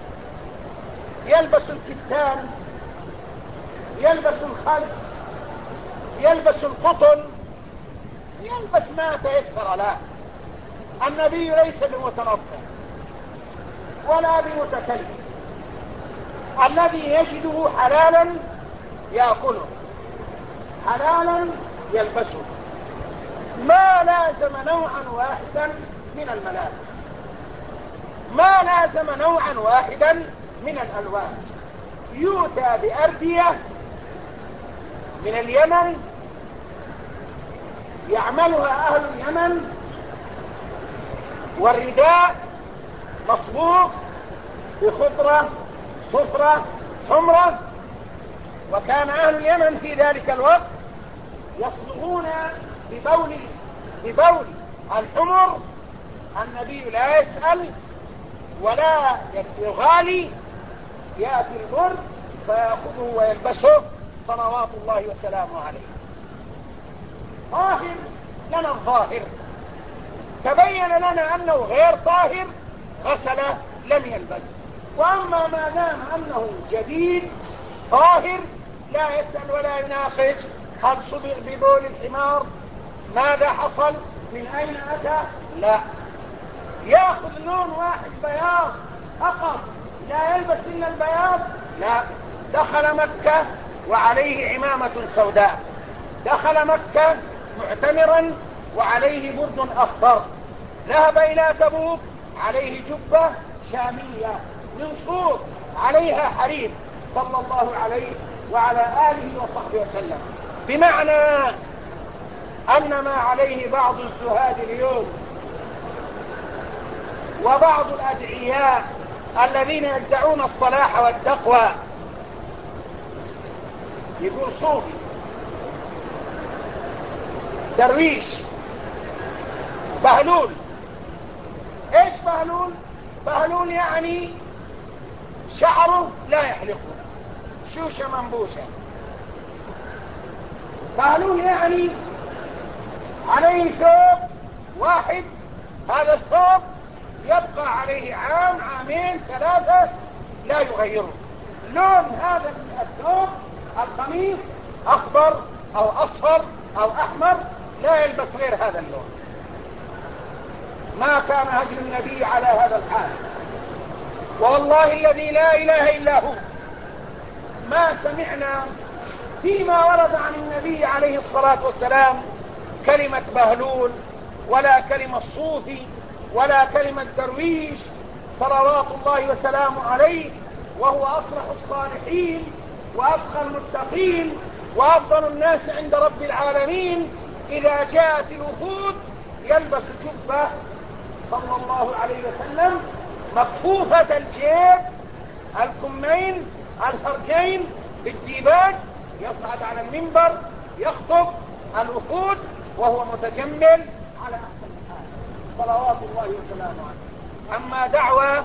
يلبس الكتان، يلبس الخز، يلبس القطن، يلبس ما تيسر له. النبي ليس بمتنطع ولا بمتكلف، الذي يجده حلالا يأكله، حلالا يلبسه، ما لازم نوعا واحدا من الملابس، ما لازم نوعا واحدا من الألوان. يؤتى بأردية من اليمن يعملها أهل اليمن، والرداء مصبوغ بخضرة صفرة حمرة، وكان أهل اليمن في ذلك الوقت يصبغون ببول ببول الحمر. النبي لا يسأل ولا يغالي، يأتي البر فيأخذه ويلبسه صلوات الله وسلامه عليه. طاهر لنا الظاهر، تبين لنا أنه غير طاهر غسله لم يلبس. وأما ما دام أنه جديد طاهر لا يسأل ولا يناقش هل صبغ ببول الحمار، ماذا حصل، من أين أتى، لا، يأخذ لون واحد بياض فقط لا يلبس إلا البياض، لا. دخل مكة وعليه عمامة سوداء، دخل مكة معتمرا وعليه برد أخضر، ذهب إلى تبوك عليه جبة شامية من صوف عليها حرير، صلى الله عليه وعلى آله وصحبه وسلم. بمعنى أن ما عليه بعض الزهاد اليوم وبعض الأدعياء الذين يدعون الصلاح والتقوى، يقول صوفي، درويش، بهلول. ايش بهلول؟ بهلول يعني شعره لا يحلقه، شوشة منبوشة. بهلول يعني عليه ثوب واحد، هذا الثوب يبقى عليه عام عامين ثلاثة لا يغيره. لون هذا الثوب القميص أخضر أو أصفر أو أحمر، لا يلبس غير هذا اللون. ما كان هدي النبي على هذا الحال، والله الذي لا إله إلا هو ما سمعنا فيما ورد عن النبي عليه الصلاة والسلام كلمة بهلول ولا كلمة صوفي ولا كلمة درويش، صلوات الله وسلامه عليه، وهو أصلح الصالحين وأتقى المتقين وأفضل الناس عند رب العالمين. إذا جاءت الوفود يلبس جبة صلى الله عليه وسلم مكفوفة الجيب، الكمين، الفرجين بالديباج، يصعد على المنبر يخطب الوفود وهو متجمل على أحسن حال، صلوات الله وسلامه عليه. أما دعوة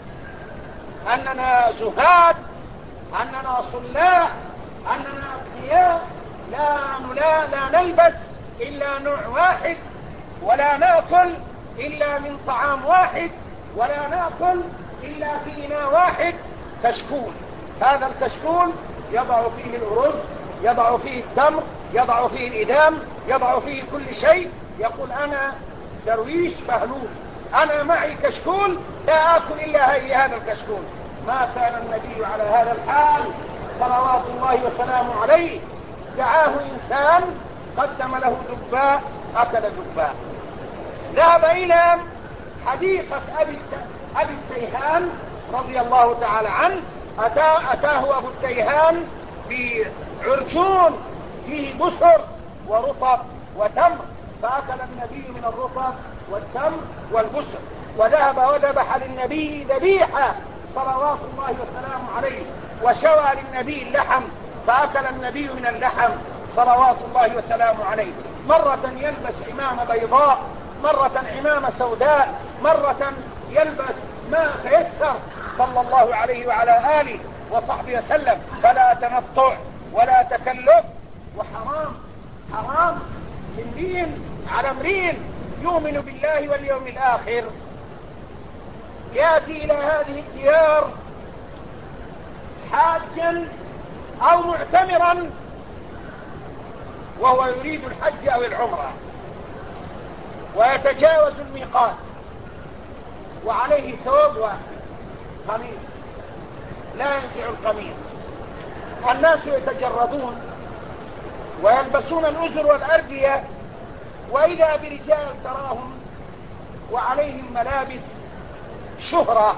أننا زهاد، أننا صلاح، أننا أتقياء، لا, لا, لا نلبس إلا نوع واحد، ولا نأكل إلا من طعام واحد، ولا نأكل إلا في إناء واحد، كشكول. هذا الكشكول يضع فيه الأرز، يضع فيه التمر، يضع فيه الإدام، يضع فيه كل شيء. يقول أنا درويش بهلول، أنا معي كشكول لا آكل إلا هي هذا الكشكول. ما كان النبي على هذا الحال صلوات الله وسلامه عليه. دعاه إنسان قدم له دباء أكل دباء. ذهب إلى حديقة أبي أبي التيهان رضي الله تعالى عنه، أتاه, أتاه أبو التيهان بعرجون فيه بسر ورطب وتمر، فأكل النبي من الرطب والتمر والبسر، وذهب وذبح للنبي ذبيحة صلوات الله وسلامه عليه، وشوى للنبي اللحم فأكل النبي من اللحم صلوات الله وسلامه عليه. مرة يلبس عمامة بيضاء، مرة عمامة سوداء، مرة يلبس ما تيسر صلى الله عليه وعلى آله وصحبه وسلم. فلا تنطع ولا تكلف، وحرام حرام امرئ على امرئ يؤمن بالله واليوم الآخر يأتي إلى هذه الديار حاجا أو معتمرا وهو يريد الحج أو العمرة، ويتجاوز الميقات وعليه ثوب واحد قميص لا ينزع القميص. الناس يتجردون ويلبسون الأزر والأردية، وإذا برجال تراهم وعليهم ملابس شهرة،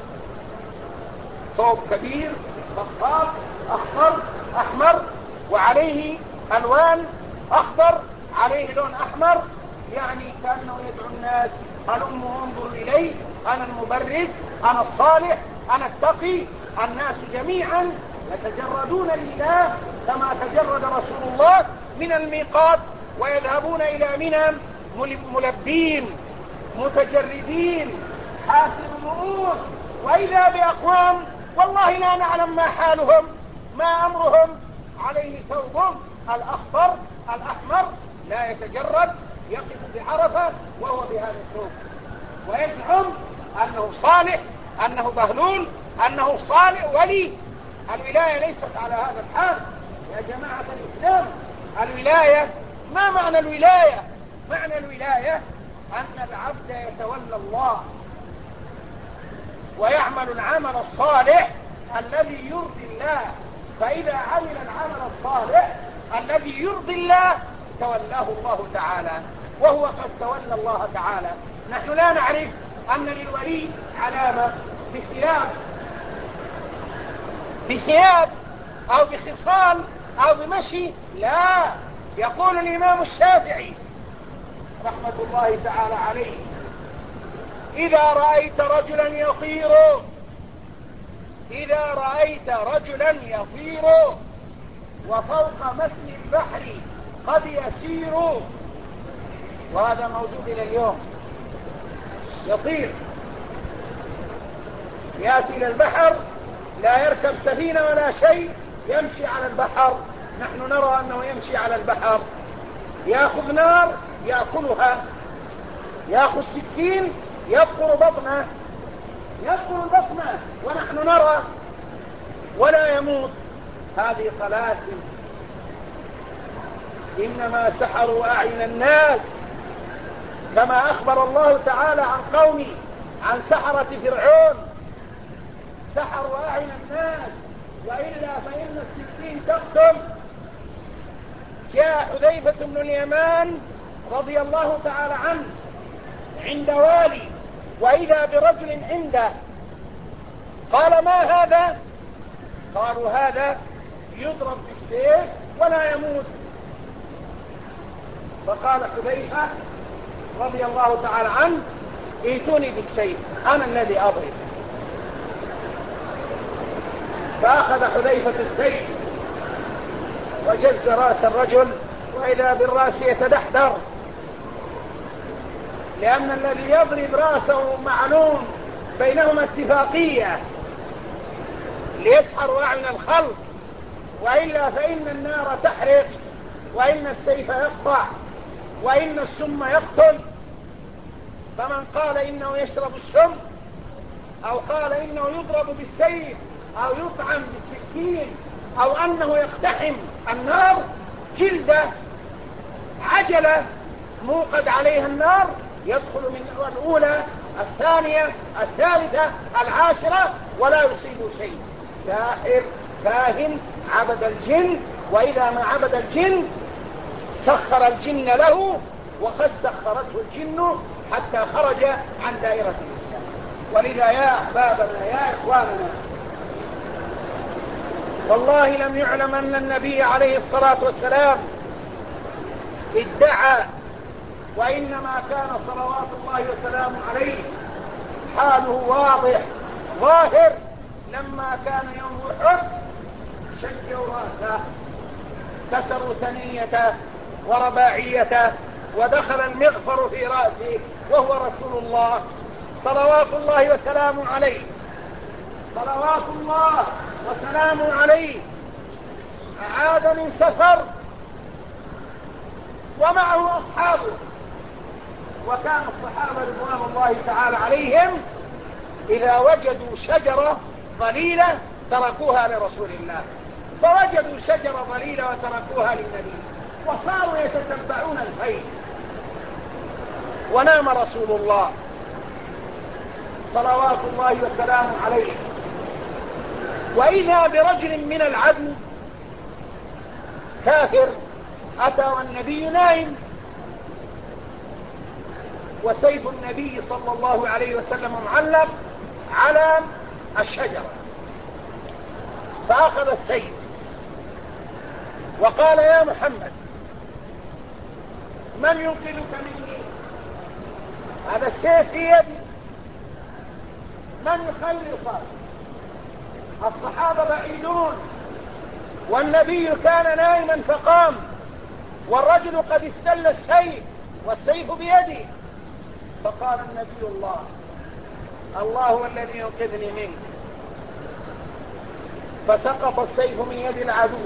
ثوب كبير بطاط أخضر أحمر وعليه ألوان أخضر عليه لون أحمر، يعني كأنه يدعو الناس هلموا انظروا إلي، أنا المبرز، أنا الصالح، أنا التقي. الناس جميعا يتجردون لله كما تجرد رسول الله من الميقات، ويذهبون إلى منى ملبين متجردين حاسر الرؤوس، وإذا بأقوام والله لا نعلم ما حالهم ما أمرهم، عليه ثوب الأخضر الأحمر لا يتجرد، يقف بعرفة وهو بهذا الثوب، ويزعم أنه صالح، أنه بهلول، أنه صالح ولي. الولاية ليست على هذا الحال يا جماعة الإسلام. الولاية، ما معنى الولاية؟ معنى الولاية أن العبد يتولى الله ويعمل العمل الصالح الذي يرضي الله، فإذا عمل العمل الصالح الذي يرضي الله تولاه الله تعالى، وهو قد تولى الله تعالى. نحن لا نعرف أن للولي علامة بثياب بثياب أو بخصال أو بمشي، لا. يقول الإمام الشافعي رحمة الله تعالى عليه: إذا رأيت رجلا يطير إذا رأيت رجلا يطير وفوق متن البحر قد يسير، وهذا موجود إلى اليوم، يطير يأتي إلى البحر لا يركب سفينة ولا شيء، يمشي على البحر. نحن نرى أنه يمشي على البحر، يأخذ نار يأكلها، يأخذ سكين يبقر بطنه يبقر بطنه ونحن نرى ولا يموت. هذه طلاسم، إنما سحروا أعين الناس، كما أخبر الله تعالى عن قوم عن سحرة فرعون، سحروا أعين الناس وإلا فإن السكين تقتل. جاء حذيفة بن اليمان رضي الله تعالى عنه عند والي، وإذا برجل عنده، قال: ما هذا؟ قالوا: هذا يضرب بالسيف ولا يموت. فقال حذيفة رضي الله تعالى عنه: ائتوني بالسيف أنا الذي أضرب. فأخذ حذيفة السيف وجز رأس الرجل، وإذا بالرأس يتدحدر، لأن الذي يضرب رأسه معلوم بينهما اتفاقية ليسحر أعين الخلق، وإلا فإن النار تحرق، وإن السيف يقطع، وإن السم يقتل. فمن قال إنه يشرب السم أو قال إنه يضرب بالسيف أو يطعم بالسكين أو أنه يقتحم النار، جلدة عجلة موقد عليها النار، يدخل من الأولى الثانية الثالثة العاشرة ولا يصيب شيء. ساحر كاهن عبد الجن، وإذا ما عبد الجن سخر الجن له، وقد سخرته الجن حتى خرج عن دائرة الإسلام. ولذا يا أحبابنا يا إخواننا، والله لم يعلم أن النبي عليه الصلاة والسلام ادعى، وإنما كان صلوات الله وسلامه عليه حاله واضح ظاهر. لما كان يوم أحد شجوا رأسه، كسروا ثنيته ورباعيته، ودخل المغفر في رأسه وهو رسول الله صلوات الله وسلامه عليه صلوات الله وسلامه عليه. عاد من سفر ومعه أصحابه، وكان الصحابة رضوان الله تعالى عليهم إذا وجدوا شجرة ظليلة تركوها لرسول الله، فوجدوا شجرة ظليلة وتركوها للنبي، وصاروا يتتبعون الخير. ونام رسول الله صلوات الله وسلامه عليه، وإذا برجل من العدو كافر أتى والنبي نائم، وسيف النبي صلى الله عليه وسلم معلق على الشجرة، فأخذ السيف وقال: يا محمد، من ينقذك مني؟ هذا السيف في يدي، من يخلصك؟ الصحابة بعيدون، والنبي كان نائما فقام، والرجل قد استل السيف والسيف بيده، فقال النبي: الله الله هو الذي ينقذني منك. فسقط السيف من يد العدو،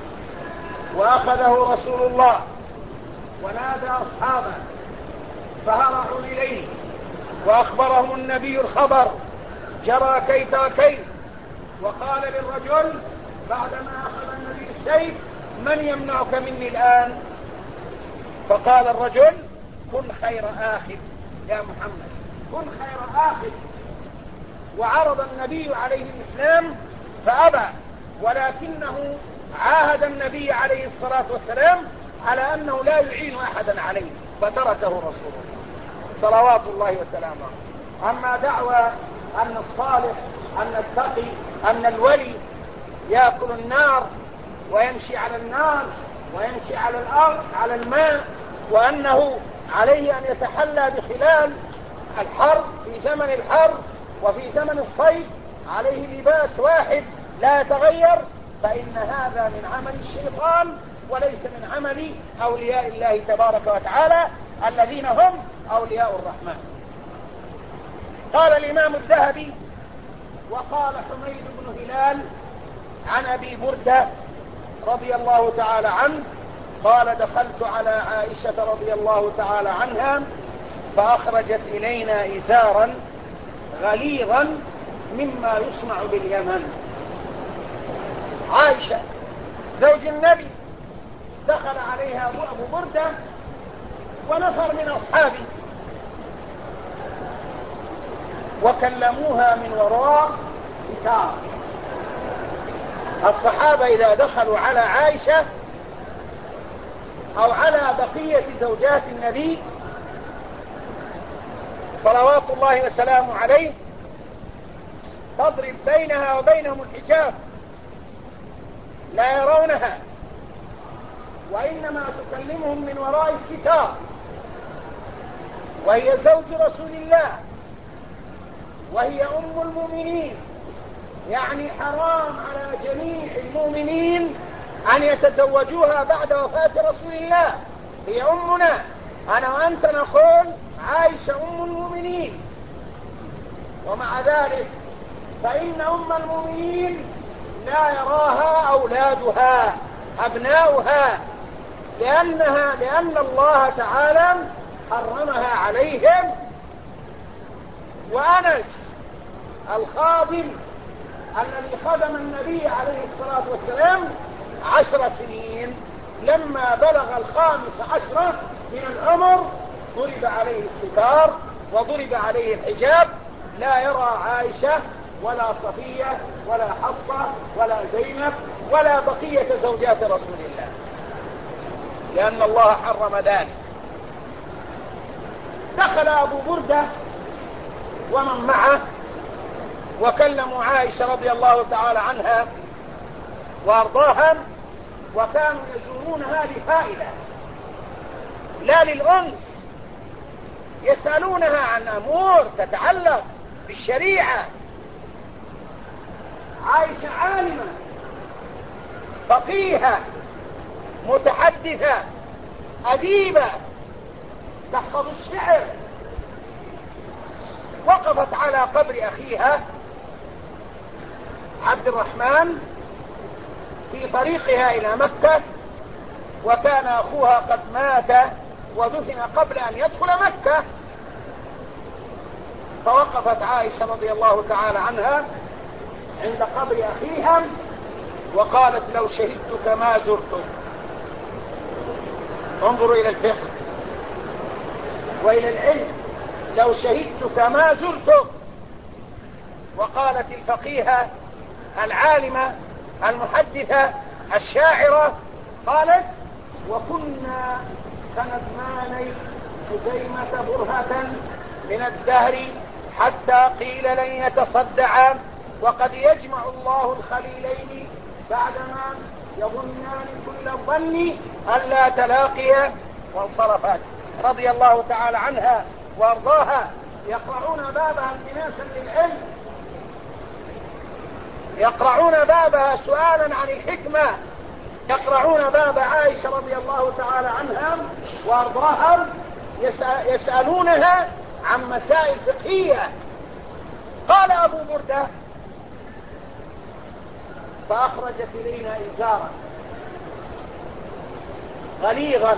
وأخذه رسول الله ونادى أصحابه فهرعوا إليه، وأخبرهم النبي الخبر جرى كيف وكيف، وقال للرجل بعدما أخذ النبي السيف: من يمنعك مني الآن؟ فقال الرجل: كن خير آخذ يا محمد، كن خير آخذ. وعرض النبي عليه الإسلام فأبى، ولكنه عاهد النبي عليه الصلاة والسلام على أنه لا يعين أحدا عليه، فتركه رسول الله صلوات الله وسلامه. أما دعوى أن الصالح، أن التقي، أن الولي يأكل النار ويمشي على النار ويمشي على الأرض على الماء، وأنه عليه أن يتحلى بخلال الحرب في زمن الحرب وفي زمن الصيف عليه لباس واحد لا يتغير، فإن هذا من عمل الشيطان وليس من عمل أولياء الله تبارك وتعالى الذين هم أولياء الرحمن. قال الإمام الذهبي: وقال حميد بن هلال عن أبي بردة رضي الله تعالى عنه قال: دخلت على عائشة رضي الله تعالى عنها فأخرجت إلينا إزارا غليظا مما يصنع باليمن. عائشة زوج النبي دخل عليها أبو بردة ونفر من أصحابه، وكلموها من وراء ستار. الصحابة إذا دخلوا على عائشة أو على بقية زوجات النبي صلوات الله وسلامه عليه تضرب بينها وبينهم الحجاب، لا يرونها، وإنما تكلمهم من وراء الستار، وهي زوج رسول الله وهي أم المؤمنين، يعني حرام على جميع المؤمنين أن يتزوجوها بعد وفاة رسول الله. هي أمنا، أنا وأنت نقول عائشة أم المؤمنين، ومع ذلك فإن أم المؤمنين لا يراها أولادها أبناؤها، لأنها لأن الله تعالى حرمها عليهم. وأنس الخادم الذي خدم النبي عليه الصلاة والسلام عشر سنين، لما بلغ الخامس عشرة من العمر ضرب عليه الستار وضرب عليه الحجاب، لا يرى عائشة ولا صفية ولا حفصة ولا زينب ولا بقية زوجات رسول الله، لأن الله حرم ذلك. دخل أبو بردة ومن معه وكلموا عائشة رضي الله تعالى عنها وأرضاها، وكانوا يزورونها لفائدة لا للأنس، يسألونها عن أمور تتعلق بالشريعة. عائشة عالمة فقيهة متحدثة أديبة تحفظ الشعر، وقفت على قبر أخيها عبد الرحمن في طريقها إلى مكة، وكان أخوها قد مات ودفن قبل أن يدخل مكة، فوقفت عائشة رضي الله تعالى عنها عند قبر أخيها وقالت لو شهدتك ما زرتك. انظروا إلى الفقه وإلى العلم، لو شهدتك ما زرتك. وقالت الفقيهة العالمة المحدثة الشاعرة قالت وكنا سندماني خزيمة برهة من الدهر حتى قيل لن يتصدعا وقد يجمع الله الخليلين بعدما يظنان كل الظن ألا تلاقيا وانصرفت رضي الله تعالى عنها وارضاها. يقرعون بابها التماسا للعلم، يقرعون بابها سؤالا عن الحكمة، يقرعون باب عائشة رضي الله تعالى عنها وارضاها يسألونها عن مسائل فقهية. قال أبو بردة فأخرجت إلينا إزارا غليظا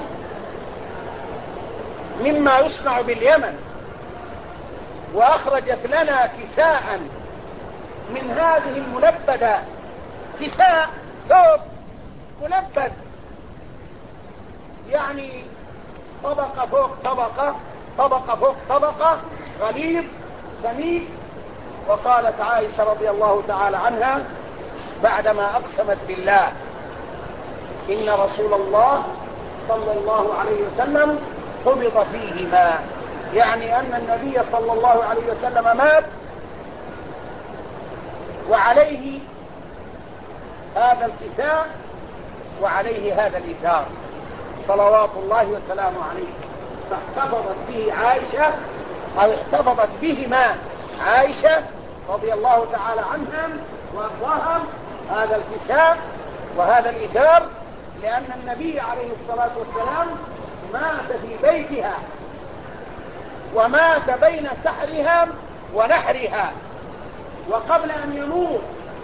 مما يصنع باليمن، وأخرجت لنا كساء من هذه الملبدة، كساء ثوب ملبد يعني طبقة فوق طبقة طبقة فوق طبقة غليظ سميك. وقالت عائشة رضي الله تعالى عنها بعدما أقسمت بالله إن رسول الله صلى الله عليه وسلم قبض فيهما، يعني أن النبي صلى الله عليه وسلم مات وعليه هذا الكساء وعليه هذا الإزار صلوات الله وسلامه عليه، فاحتفظت به عائشة أو احتفظت بهما عائشة رضي الله تعالى عنها وأرضاها هذا الكساء وهذا الإزار، لأن النبي عليه الصلاة والسلام مات في بيتها ومات بين سحرها ونحرها. وقبل أن يموت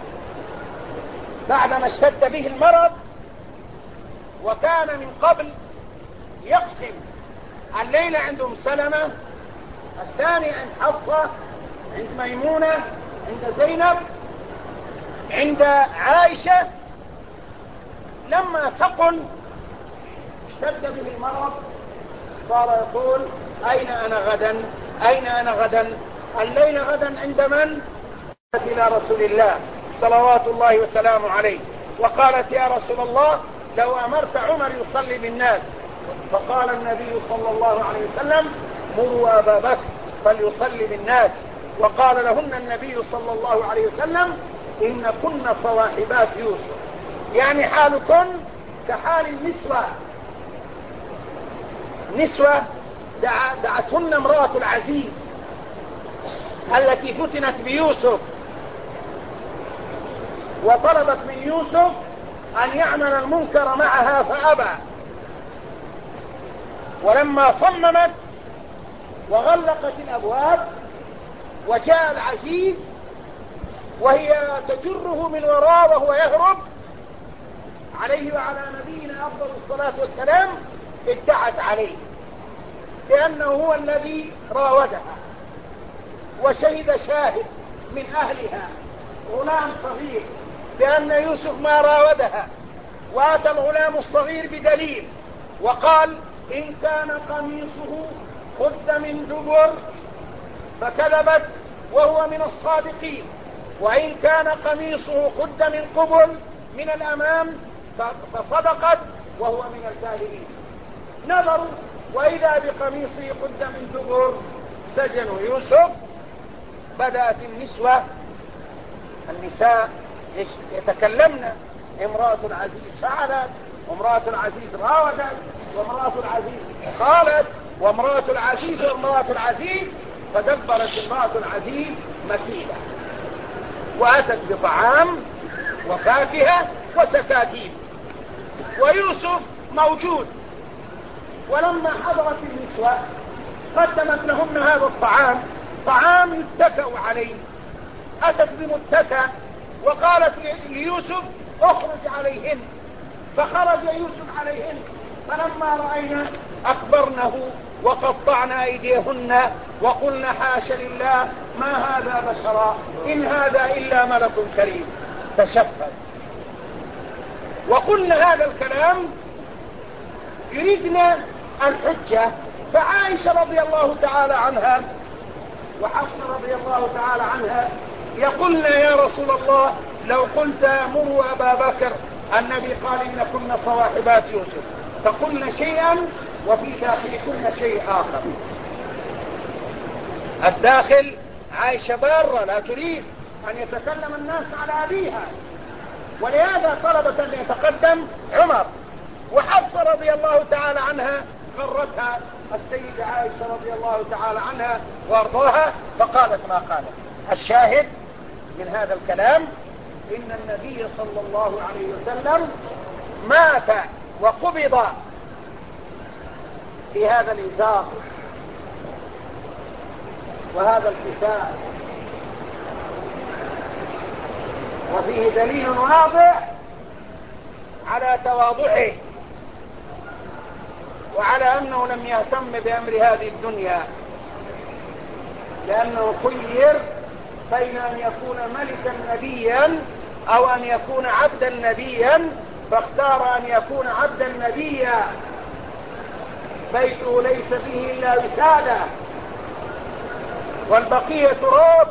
بعدما اشتد به المرض وكان من قبل يقسم الليلة عند أم سلمة، الثاني عند حفصة، عند ميمونة، عند زينب، عند عائشة. لما ثقل اشتد به المرض صار يقول أين أنا غدا أين أنا غدا الليلة غدا عند من؟ إلى رسول الله صلوات الله وسلامه عليه وقالت يا رسول الله لو أمرت عمر يصلي بالناس، فقال النبي صلى الله عليه وسلم مروا أبا بكر فليصلي بالناس. وقال لهن النبي صلى الله عليه وسلم إن كن صواحبات يوسف، يعني حالكن كحال النسوة، نسوة دعتهن امرأة العزيز التي فتنت بيوسف وطلبت من يوسف أن يعمل المنكر معها فأبى، ولما صممت وغلقت الأبواب وجاء العزيز وهي تجره من وراء وهو يهرب عليه وعلى نبينا أفضل الصلاة والسلام، ادعت عليه لأنه هو الذي راودها. وشهد شاهد من أهلها غلام صغير بأن يوسف ما راودها، وأتى الغلام الصغير بدليل وقال إن كان قميصه قد من دبر فكذبت وهو من الصادقين، وإن كان قميصه قد من قبل من الأمام فصدقت وهو من الكاذبين. نظروا وإذا بقميصه قد من دبر سجنوا يوسف. بدأت النسوة النساء يتكلمن، امرأة العزيز فعلت، وامرأة العزيز راودت، وامرأة العزيز قالت، وامرأة العزيز وامرأة العزيز. فدبرت امرأة العزيز مكيدة وأتت بطعام وفاكهة وسكاكين، ويوسف موجود. ولما حضرت النسوة قدمت لهن هذا الطعام، طعام يتكأ عليه. أتت بمتكأ وقالت ليوسف اخرج عليهن، فخرج يوسف عليهن. فلما رأينا أكبرنه وقطعنا أيديهن وقلنا حاش لله ما هذا بشرا إن هذا إلا ملك كريم تشفى. وقلنا هذا الكلام يريدنا الحجة. فعائشة رضي الله تعالى عنها وحفصة رضي الله تعالى عنها يقولن يا رسول الله لو قلت مروا أبا بكر، النبي قال إن كنا صواحبات يوسف، فقلنا شيئا وفي داخلكن شيء آخر. الداخل عائشة بارة لا تريد أن يتكلم الناس على أبيها، ولهذا طلبت أن يتقدم عمر. وحفصة رضي الله تعالى عنها غرتها السيدة عائشة رضي الله تعالى عنها وارضاها فقالت ما قالت. الشاهد من هذا الكلام إن النبي صلى الله عليه وسلم مات وقبض في هذا الإزار وهذا الكساء، وفيه دليل واضح على تواضعه وعلى أنه لم يهتم بأمر هذه الدنيا، لأنه خير بين أن يكون ملكا نبيا أو أن يكون عبدا نبيا، فاختار أن يكون عبدا نبيا. بيته ليس فيه إلا وسادة والبقية تراب،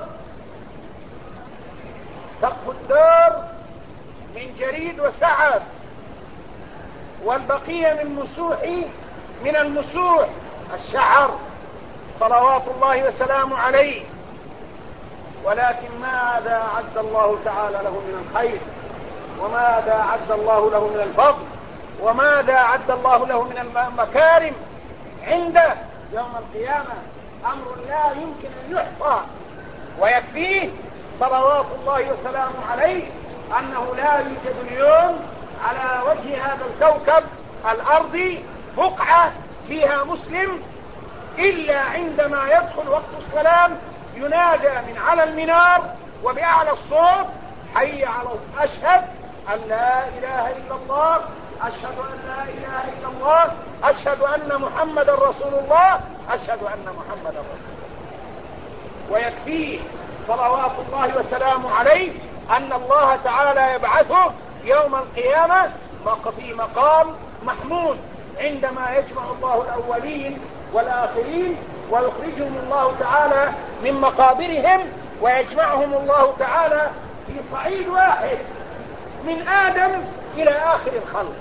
سقف الدار من جريد وسعد، والبقية من مسوح من المسوح الشعر صلوات الله وسلامه عليه. ولكن ماذا أعد الله تعالى له من الخير، وماذا أعد الله له من الفضل، وماذا أعد الله له من المكارم عنده يوم القيامة، أمر لا يمكن أن يحصى. ويكفيه صلوات الله وسلامه عليه أنه لا يوجد اليوم على وجه هذا الكوكب الأرضي بقعة فيها مسلم إلا عندما يدخل وقت السلام ينادى من على المنار وبأعلى الصوت حي على أشهد أن لا إله إلا الله، أشهد أن لا إله إلا الله، أشهد أن محمد رسول الله، أشهد أن محمد رسول الله. ويكفيه صلوات الله وسلامه عليه أن الله تعالى يبعثه يوم القيامة في مقام محمود عندما يجمع الله الأولين والآخرين ويخرجهم الله تعالى من مقابرهم ويجمعهم الله تعالى في صعيد واحد من آدم إلى آخر الخلق،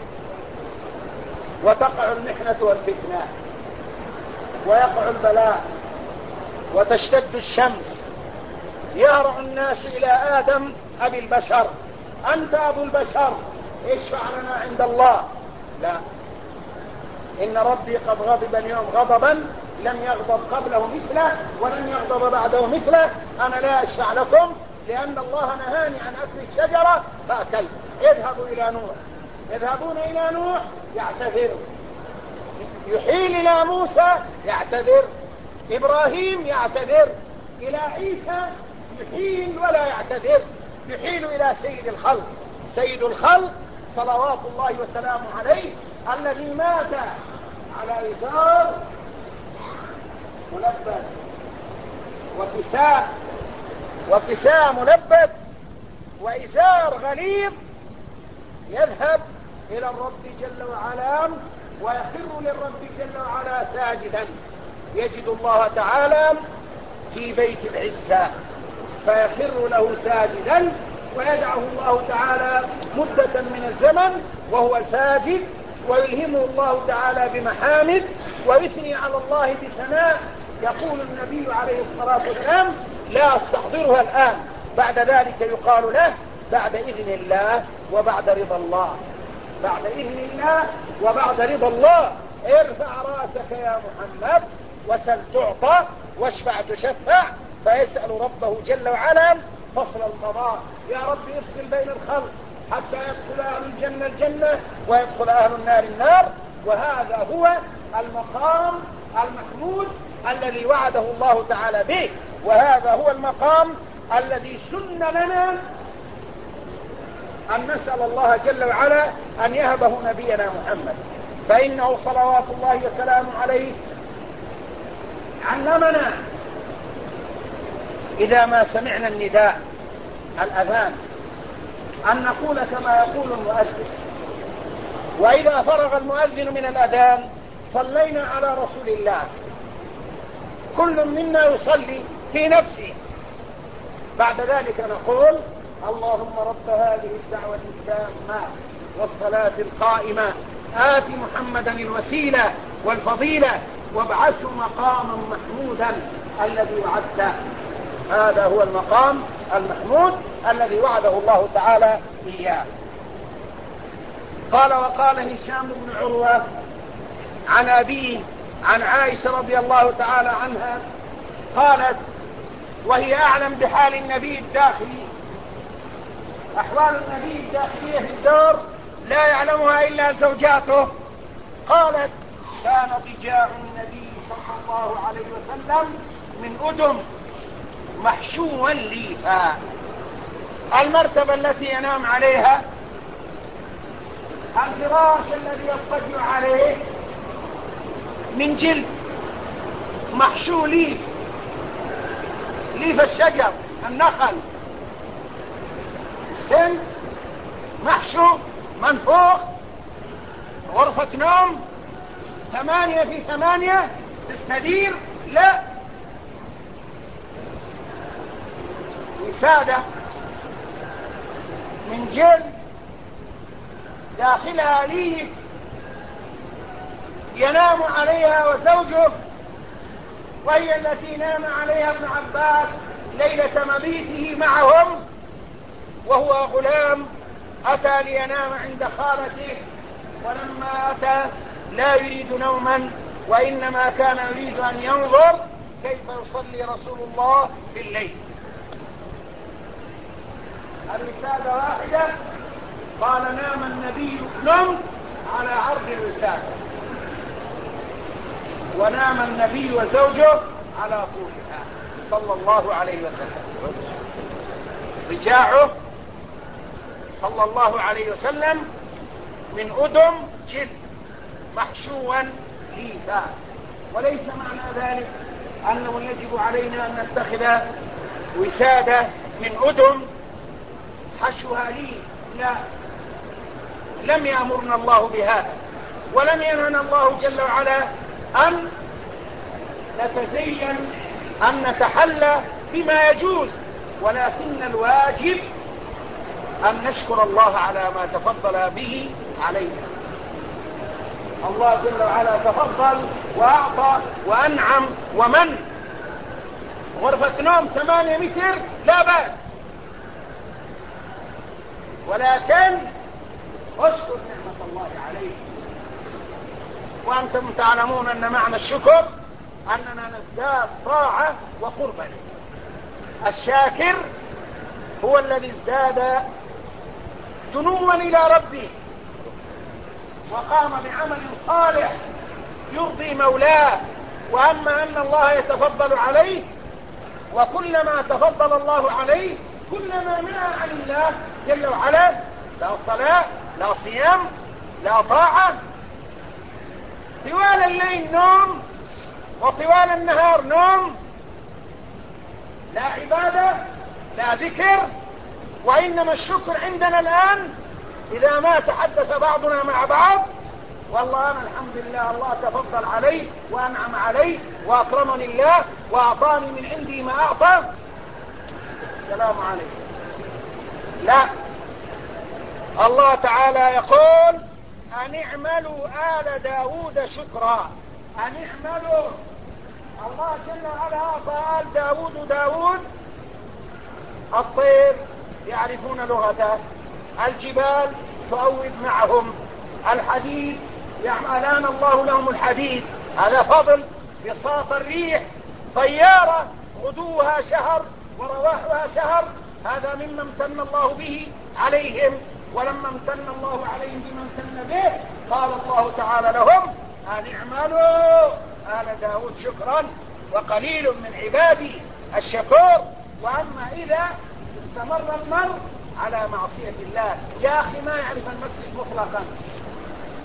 وتقع المحنة والفتنة ويقع البلاء وتشتد الشمس، يهرع الناس إلى آدم أبي البشر، أنت أبو البشر اشفع لنا عند الله. لا، إن ربي قد غضب اليوم غضبا لم يغضب قبله مثله ولم يغضب بعده مثله، أنا لا أشفع لكم لأن الله نهاني عن أكل الشجرة فأكلت. اذهبوا إلى نوح، يذهبون إلى نوح يعتذر، يحيل إلى موسى يعتذر، إبراهيم يعتذر، إلى عيسى يحيل ولا يعتذر، يحيل إلى سيد الخلق. سيد الخلق صلوات الله وسلامه عليه الذي مات على إزار ملبس وكساء وكساء ملبس وإزار غليظ، يذهب إلى الرب جل وعلا ويخر للرب جل وعلا ساجدا، يجد الله تعالى في بيت العزة فيخر له ساجدا ويدعه الله تعالى مدة من الزمن وهو ساجد، ويلهمه الله تعالى بمحامد ويثني على الله بثناء. يقول النبي عليه الصلاة والسلام لا أستحضرها الآن، بعد ذلك يقال له بعد إذن الله وبعد رضا الله، بعد إذن الله وبعد رضا الله، ارفع رأسك يا محمد وسل تعطى واشفع تشفع. فيسأل ربه جل وعلا فصل القضاء، يا رب افصل بين الخلق حتى يدخل أهل الجنة الجنة ويدخل أهل النار النار. وهذا هو المقام المحمود الذي وعده الله تعالى به، وهذا هو المقام الذي سن لنا أن نسأل الله جل وعلا أن يهبه نبينا محمد فإنه صلوات الله وسلامه عليه علمنا إذا ما سمعنا النداء الأذان أن نقول كما يقول المؤذن، وإذا فرغ المؤذن من الأذان صلينا على رسول الله، كل منا يصلي في نفسه. بعد ذلك نقول اللهم رب هذه الدعوة التامة والصلاة القائمة آت محمدا الوسيلة والفضيلة وابعثه مقاما محمودا الذي وعدته. هذا هو المقام المحمود الذي وعده الله تعالى إياه. قال وقال هشام بن عروة عن أبيه عن عائشة رضي الله تعالى عنها قالت وهي أعلم بحال النبي الداخلي، أحوال النبي الداخلية في الدار لا يعلمها إلا زوجاته، قالت كان ضجاع النبي صلى الله عليه وسلم من أدم محشوا ليفا، المرتبة التي ينام عليها، الفراش الذي يضطجع عليه من جلد محشو ليف، ليف الشجر النخل، سن محشو منفوخ، غرفة نوم ثمانية في ثمانية تستدير، لا، وسادة من جلد داخلها ليف ينام عليها وزوجه، وهي التي نام عليها ابن عباس ليلة مبيته معهم وهو غلام، أتى لينام عند خالته، ولما أتى لا يريد نوما وإنما كان يريد أن ينظر كيف يصلي رسول الله في الليل. الوسادة واحدة، قال نام النبي نم على عرض الوسادة، ونام النبي وزوجه على طولها صلى الله عليه وسلم. رجاعه صلى الله عليه وسلم من أدم جلد محشوا ليفا، وليس معنى ذلك أنه يجب علينا أن نتخذ وسادة من أدم حشوها ليف، لا، لم يأمرنا الله بهذا، ولم ينهنا الله جل وعلا أن نتزين أن نتحلى بما يجوز، ولكن الواجب أن نشكر الله على ما تفضل به علينا. الله جل وعلا تفضل وأعطى وأنعم ومن. غرفة نوم ثمانية متر لا بأس، ولكن اشكر نعمة الله عليك. وأنتم تعلمون أن معنى الشكر أننا نزداد طاعة وقربا. الشاكر هو الذي ازداد دنوا إلى ربه وقام بعمل صالح يرضي مولاه. وأما أن الله يتفضل عليه، وكلما تفضل الله عليه كلما نهى عن الله جل وعلا، لا صلاة لا صيام لا طاعة، طوال الليل نوم وطوال النهار نوم، لا عبادة لا ذكر. وإنما الشكر عندنا الآن إذا ما تحدث بعضنا مع بعض والله أنا الحمد لله الله تفضل علي وأنعم علي وأكرمني الله وأعطاني من عندي ما أعطى، السلام عليكم. لا، الله تعالى يقول أن اعملوا آل داود شكرا، أن اعملوا. الله جل وعلا أعطى آل داود داود الطير يعرفون لغته، الجبال تؤوب معهم، الحديد يعملان الله لهم الحديد، هذا فضل. بساط الريح طيارة غدوها شهر ورواحها شهر، هذا مما امتن الله به عليهم. ولما امتن الله عليهم بما امتن به قال الله تعالى لهم أن اعملوا آل داود شكرا وقليل من عبادي الشكور. وأما إذا استمر المرء على معصية الله، يا أخي ما يعرف المسجد مطلقا،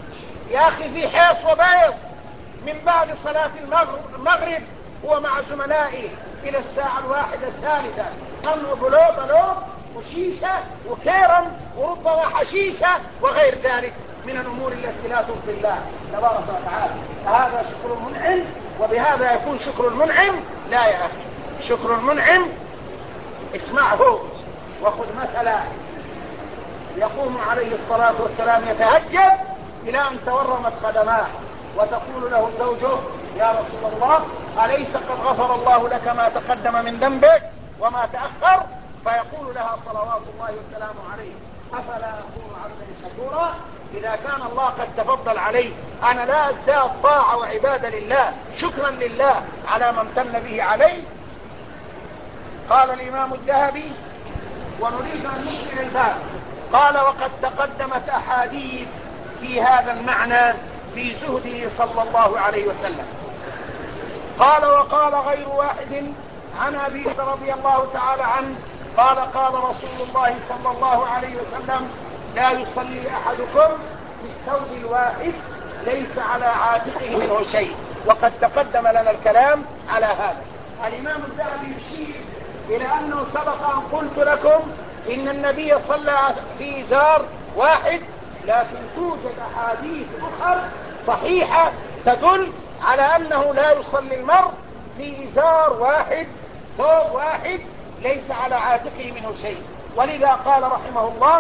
يا أخي في حيص وبيص من بعد صلاة المغرب هو مع زملائه إلى الساعة الواحدة الثالثة، طلوا بلو بلو وشيشة وكيرم وربما حشيشة وغير ذلك من الأمور التي لا ترضي الله تبارك وتعالى. فهذا شكر المنعم، وبهذا يكون شكر المنعم. لا يا أخي، شكر المنعم اسمعه وخذ مثلا. يقوم عليه الصلاة والسلام يتهجد إلى أن تورمت قدماه، وتقول له زوجه يا رسول الله أليس قد غفر الله لك ما تقدم من ذنبك وما تأخر؟ فيقول لها صلوات الله وسلامه عليه أفلا أكون عبدا شكورا؟ إذا كان الله قد تفضل علي أنا لا أزداد طاعة وعبادة لله شكرا لله على ما امتن به علي. قال الإمام الذهبي ونريد أن نكمل الباب، قال وقد تقدمت أحاديث في هذا المعنى في زهده صلى الله عليه وسلم. قال وقال غير واحد عن أبي رضي الله تعالى عنه قال قال رسول الله صلى الله عليه وسلم لا يصلي أحدكم في الثوب الواحد ليس على عاتقه منه شيء. وقد تقدم لنا الكلام على هذا. الإمام الذهبي يشير إلى أنه سبق أن قلت لكم إن النبي صلى في إزار واحد، لكن توجد أحاديث أخرى صحيحة تدل على أنه لا يصلي المرء في إزار واحد ثوب واحد ليس على عاتقه منه شيء. ولذا قال رحمه الله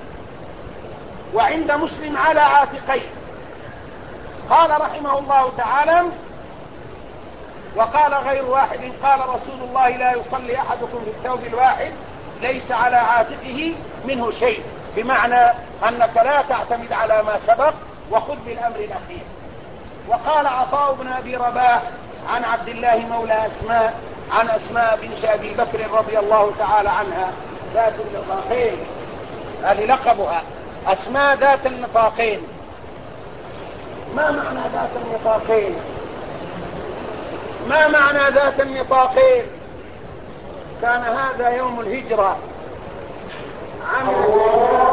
وعند مسلم على عاتقيه. قال رحمه الله تعالى وقال غير واحد قال رسول الله لا يصلي أحدكم في الثوب الواحد ليس على عاتقه منه شيء، بمعنى أنك لا تعتمد على ما سبق وخذ بالأمر الأخير. وقال عطاء بن أبي رباح عن عبد الله مولى أسماء عن أسماء بنت أبي بكر رضي الله تعالى عنها ذات النطاقين، هذه لقبها أسماء ذات النطاقين. ما معنى ذات النطاقين؟ ما معنى ذات النطاقين؟ كان هذا يوم الهجرة عام